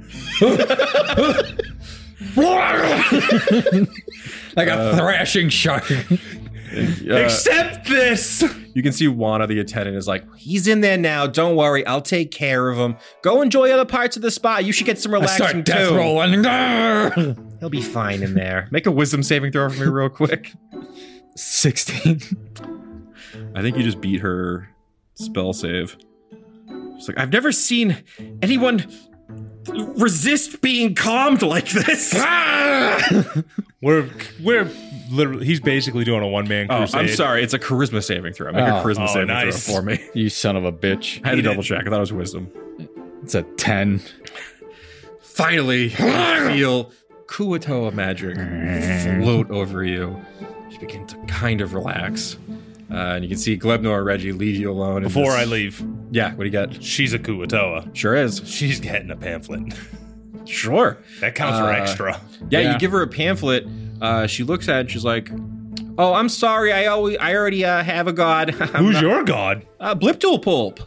Like a thrashing shark. Accept this. You can see Juana, the attendant, is like, he's in there now. Don't worry. I'll take care of him. Go enjoy other parts of the spa. You should get some I relaxing start death too. rolling. He'll be fine in there. Make a wisdom saving throw for me real quick. 16. I think you just beat her spell save. She's like, I've never seen anyone resist being calmed like this. We're literally. He's basically doing a one-man Oh, crusade. I'm sorry. It's a charisma saving throw. Make a charisma saving nice. throw for me. You son of a bitch. I had to double check. I thought it was wisdom. It's a 10. Finally, you feel Kuatoa magic float over you. You begin to kind of relax. And you can see Glebnor and Reggie leave you alone. Before I leave, Yeah, what do you got? she's a Kuatoa. Sure is. She's getting a pamphlet. Sure. That counts for extra. Yeah, you give her a pamphlet. She looks at it and she's like, oh, I'm sorry. I already have a god. Who's your god? Bliptool Pulp.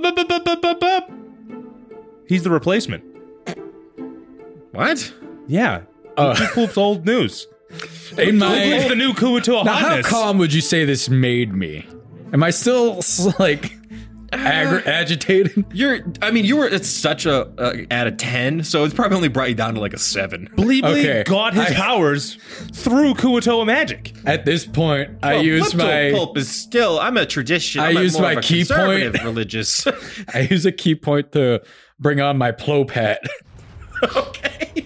He's the replacement. What? Yeah. Poop's old news. In Who's the new Kuatoa Now, how hotness? calm would you say this made me? Am I still, like, agitated? You were at such at a 10, so it's probably only brought you down to like a 7. Bleebly Okay. got his powers through Kuatoa magic. At this point, I use Bliptool my... Pulp is still, I'm a tradition. I I'm use more my of a key conservative point. religious. I use a key point to bring on my Plop hat. Okay.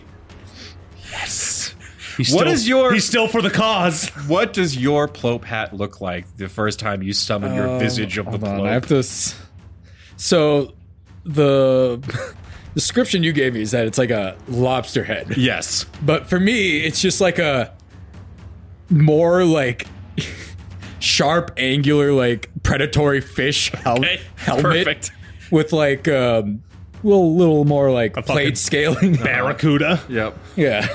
He's still for the cause. What does your Plope hat look like the first time you summon your visage of the Hold on, Plope? I have to... So, the description you gave me is that it's like a lobster head. Yes. But for me, it's just like a more like sharp, angular, like predatory fish Okay, helmet perfect. with like little more like fucking plate scaling. Barracuda. Yep. Yeah.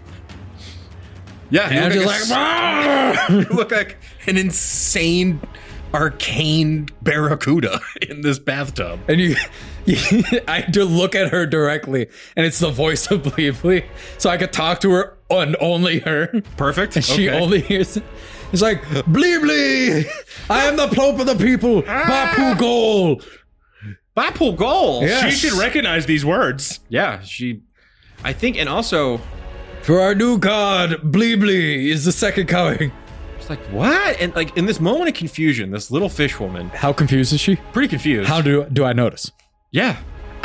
Yeah, And I'm just like, you look like an insane arcane barracuda in this bathtub. and I had to look at her directly, and it's the voice of Bleebly, so I could talk to her and only her. Perfect. And she only hears it. It's like, Bleebly, I am the Plope of the people, Bapu Gol. Bapul Goal. Yeah. She should recognize these words. Yeah, I think, and also, For our new god, Bleebly is the second coming. it's like, what? And like, in this moment of confusion, this little fish woman, How confused is she? pretty confused. How do I notice? Yeah.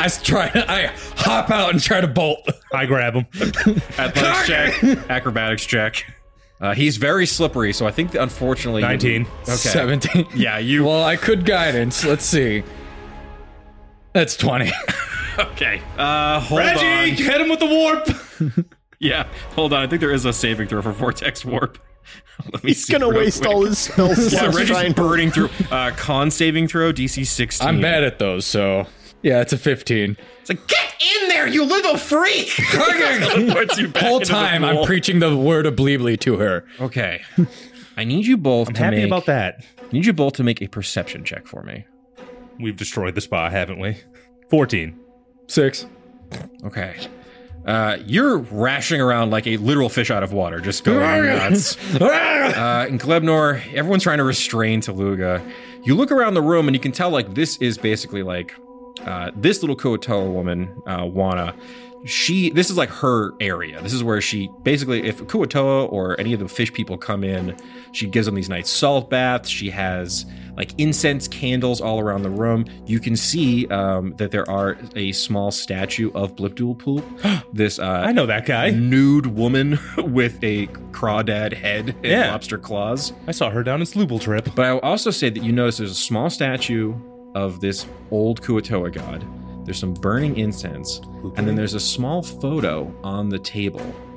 I hop out and try to bolt. I grab him. Athletics check, acrobatics check. He's very slippery, so I think that unfortunately... 19. Okay. 17. Yeah, you... Well, I could guidance. Let's see. That's 20. Okay. Hold Reggie, on. hit him with the warp. Yeah, hold on. I think there is a saving throw for Vortex Warp. Let me He's see gonna real waste quick. all his spell Yeah, slots Reggie's trying to... burning through. Con saving throw, DC 16. I'm bad at those, so yeah, it's a 15. It's like, get in there, you little freak! Puts you back Whole into the time pool. I'm preaching the word of Bleebly to her. Okay. I need you both to Happy make... about that. I need you both to make a perception check for me. We've destroyed the spa, haven't we? 14. 6. Okay. You're rashing around like a literal fish out of water, just going nuts. And Glebnor, everyone's trying to restrain Taluga. You look around the room and you can tell like this is basically like this little Kuatoa woman, Juana. This is like her area. This is where she basically, if Kuatoa or any of the fish people come in, she gives them these nice salt baths. She has like incense candles all around the room. You can see that there are a small statue of Bliptool Poop. This I know that guy. nude woman with a crawdad head and Yeah. lobster claws. I saw her down in Slooble Trip. But I will also say that you notice there's a small statue of this old Kuatoa god. There's some burning incense, and then there's a small photo on the table.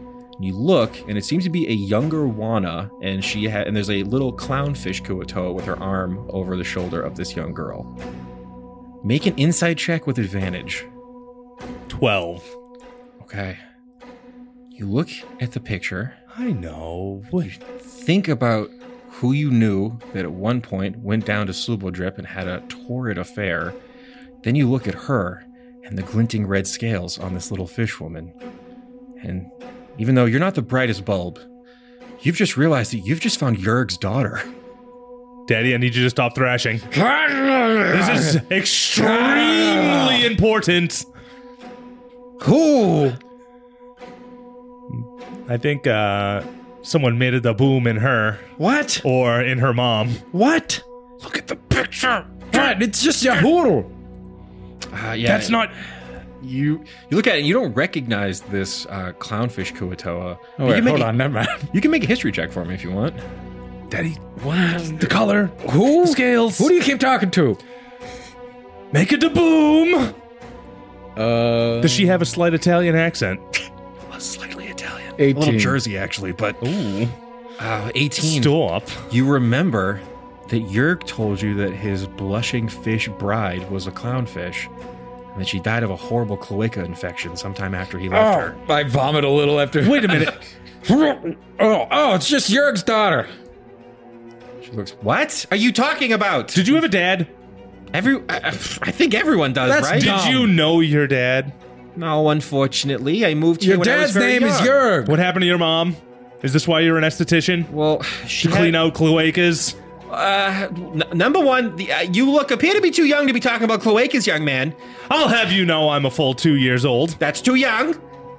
And you look, and it seems to be a younger Wana, and and there's a little clownfish Kuo-toa with her arm over the shoulder of this young girl. Make an insight check with advantage. 12. Okay. You look at the picture. I know. What? Think about who you knew that at one point went down to Slubodrip and had a torrid affair. Then you look at her and the glinting red scales on this little fish woman. And even though you're not the brightest bulb, you've just realized that you've just found Jurg's daughter. Daddy, I need you to stop thrashing. This is extremely important. Who? I think someone made a boom in her. What? Or in her mom. What? Look at the picture. What? It's just Yahoo. Yeah, That's not... You look at it and you don't recognize this clownfish Kuo-toa. Oh, wait, hold on, never mind. You can make a history check for me if you want. Daddy, what? The color. Who? The scales. Who do you keep talking to? Make it a boom. Does she have a slight Italian accent? Slightly Italian. 18. A little Jersey, actually, but... Ooh. 18. Stop. You remember that Jurg told you that his blushing fish bride was a clownfish, and that she died of a horrible cloaca infection sometime after he left her. I vomit a little after. Wait a minute. It's just Jurg's daughter. She looks... What are you talking about? Did you have a dad? I think everyone does, That's right? dumb. Did you know your dad? No, unfortunately. I moved here Your when I was dad's very name is young. Jurg. What happened to your mom? Is this why you're an esthetician? Well, she To clean out cloacas? number one, you appear to be too young to be talking about cloacas, young man. I'll have you know I'm a full 2 years old. That's too young.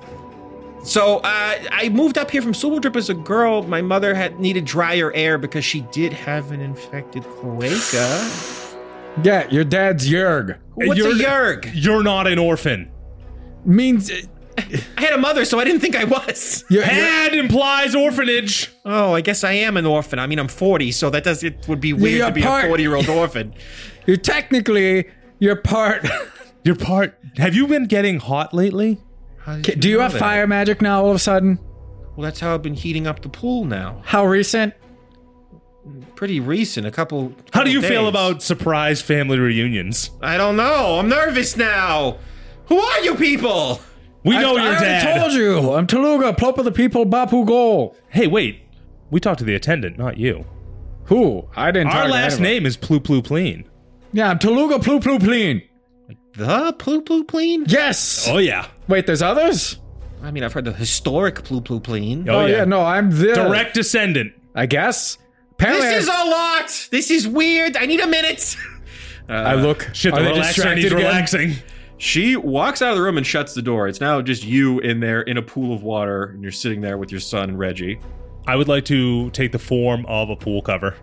So, I moved up here from Slubodrip as a girl. My mother had needed drier air because she did have an infected cloaca. Yeah, your dad's Jurg. What's a Jurg? You're not an orphan. Means I had a mother, so I didn't think I was. Had implies orphanage. Oh, I guess I am an orphan. I mean, I'm 40, so it would be weird you're to be a 40-year-old orphan. you're technically you're part. Your part. Have you been getting hot lately? Do you have fire magic now? All of a sudden, Well, that's how I've been heating up the pool now. how recent? Pretty recent, a couple How do you days. feel about surprise family reunions? I don't know. I'm nervous now. Who are you people? We know I your already dad. told you. I'm Taluga, Pope of the People, Bapu Gol. Hey, wait. We talked to the attendant, not you. Who? I didn't. talk Our to last anyone. name is Plu Plu Pleen. Yeah, I'm Taluga Plu Plu Pleen. The Plu Plu Pleen? Yes. Oh, yeah. Wait, there's others? I mean, I've heard the historic Plu Plu Pleen. Oh, yeah. No, I'm the Direct descendant. I guess. Apparently, This is a lot. This is weird. I need a minute. I look. Shit, the Are they relaxer distracted needs again? relaxing. She walks out of the room and shuts the door. It's now just you in there in a pool of water, and you're sitting there with your son and Reggie. I would like to take the form of a pool cover.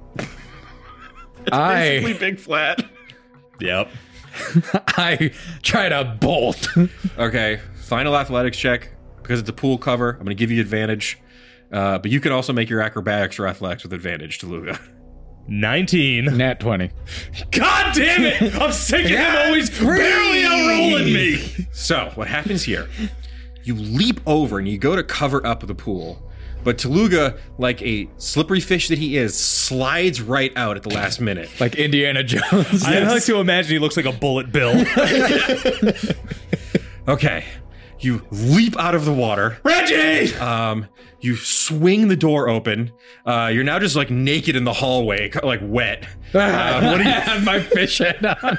Basically big flat. Yep. I try to bolt. Okay, final athletics check. Because it's a pool cover, I'm going to give you advantage. But you can also make your acrobatics or athletics with advantage, Taluga. 19. Nat 20. God damn it! I'm sick of him always barely outrolling me. So, what happens here? You leap over and you go to cover up the pool. But Taluga, like a slippery fish that he is, slides right out at the last minute. Like Indiana Jones. I like to imagine he looks like a bullet bill. Okay. You leap out of the water. Reggie! You swing the door open. You're now just like naked in the hallway, like wet. What do you have my fish head on?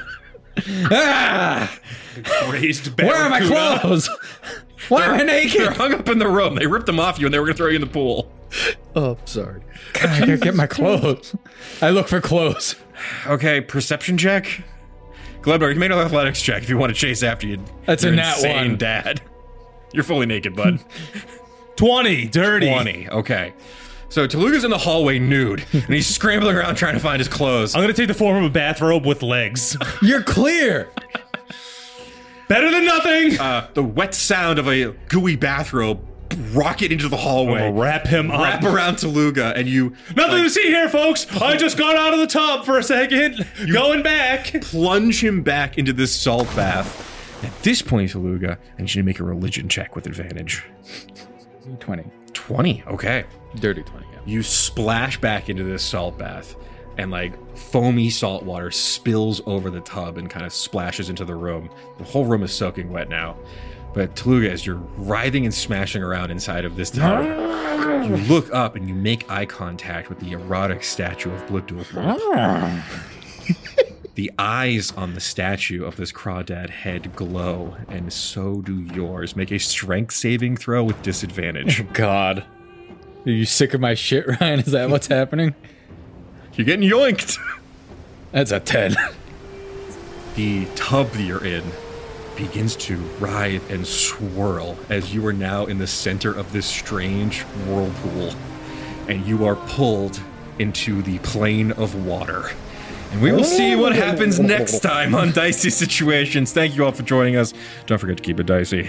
Raised Where are my barracuda. clothes? Why am I They're naked? hung up in the room. They ripped them off you and they were going to throw you in the pool. Oh, sorry. I gotta get my clothes. I look for clothes. Okay, perception check. Glebner, you can make an athletics check if you want to chase after you. That's your a nat insane one. Dad. You're fully naked, bud. 20. Dirty. 20. Okay. So Taluga's in the hallway nude, and he's scrambling around trying to find his clothes. I'm going to take the form of a bathrobe with legs. You're clear. Better than nothing. The wet sound of a gooey bathrobe rocket into the hallway. I'm gonna wrap him up. Wrap around Taluga, and you Nothing to see here, folks. I just got out of the tub for a second. Going back. plunge him back into this salt bath. At this point, Taluga, I need you to make a religion check with advantage. 20. 20. Okay. Dirty 20, yeah. You splash back into this salt bath, and like foamy salt water spills over the tub and kind of splashes into the room. The whole room is soaking wet now. But Taluga, as you're writhing and smashing around inside of this tub, you look up and you make eye contact with the erotic statue of Blutdulf. The eyes on the statue of this crawdad head glow, and so do yours. Make a strength saving throw with disadvantage. God. Are you sick of my shit, Ryan? Is that what's happening? You're getting yoinked. That's a 10. The tub that you're in begins to writhe and swirl as you are now in the center of this strange whirlpool, and you are pulled into the plane of water. And we will see what happens next time on Dicey Situations. Thank you all for joining us. Don't forget to keep it dicey.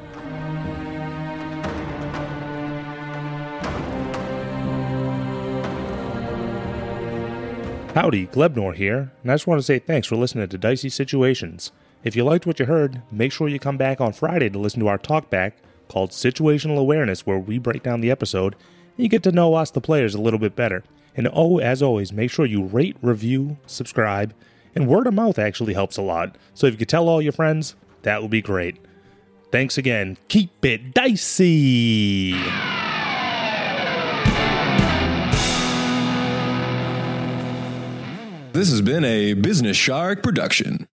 Howdy, Glebnor here, and I just want to say thanks for listening to Dicey Situations. If you liked what you heard, make sure you come back on Friday to listen to our talkback called Situational Awareness, where we break down the episode and you get to know us, the players, a little bit better. And oh, as always, make sure you rate, review, subscribe, and word of mouth actually helps a lot. So if you could tell all your friends, that would be great. Thanks again. Keep it dicey! This has been a Business Shark production.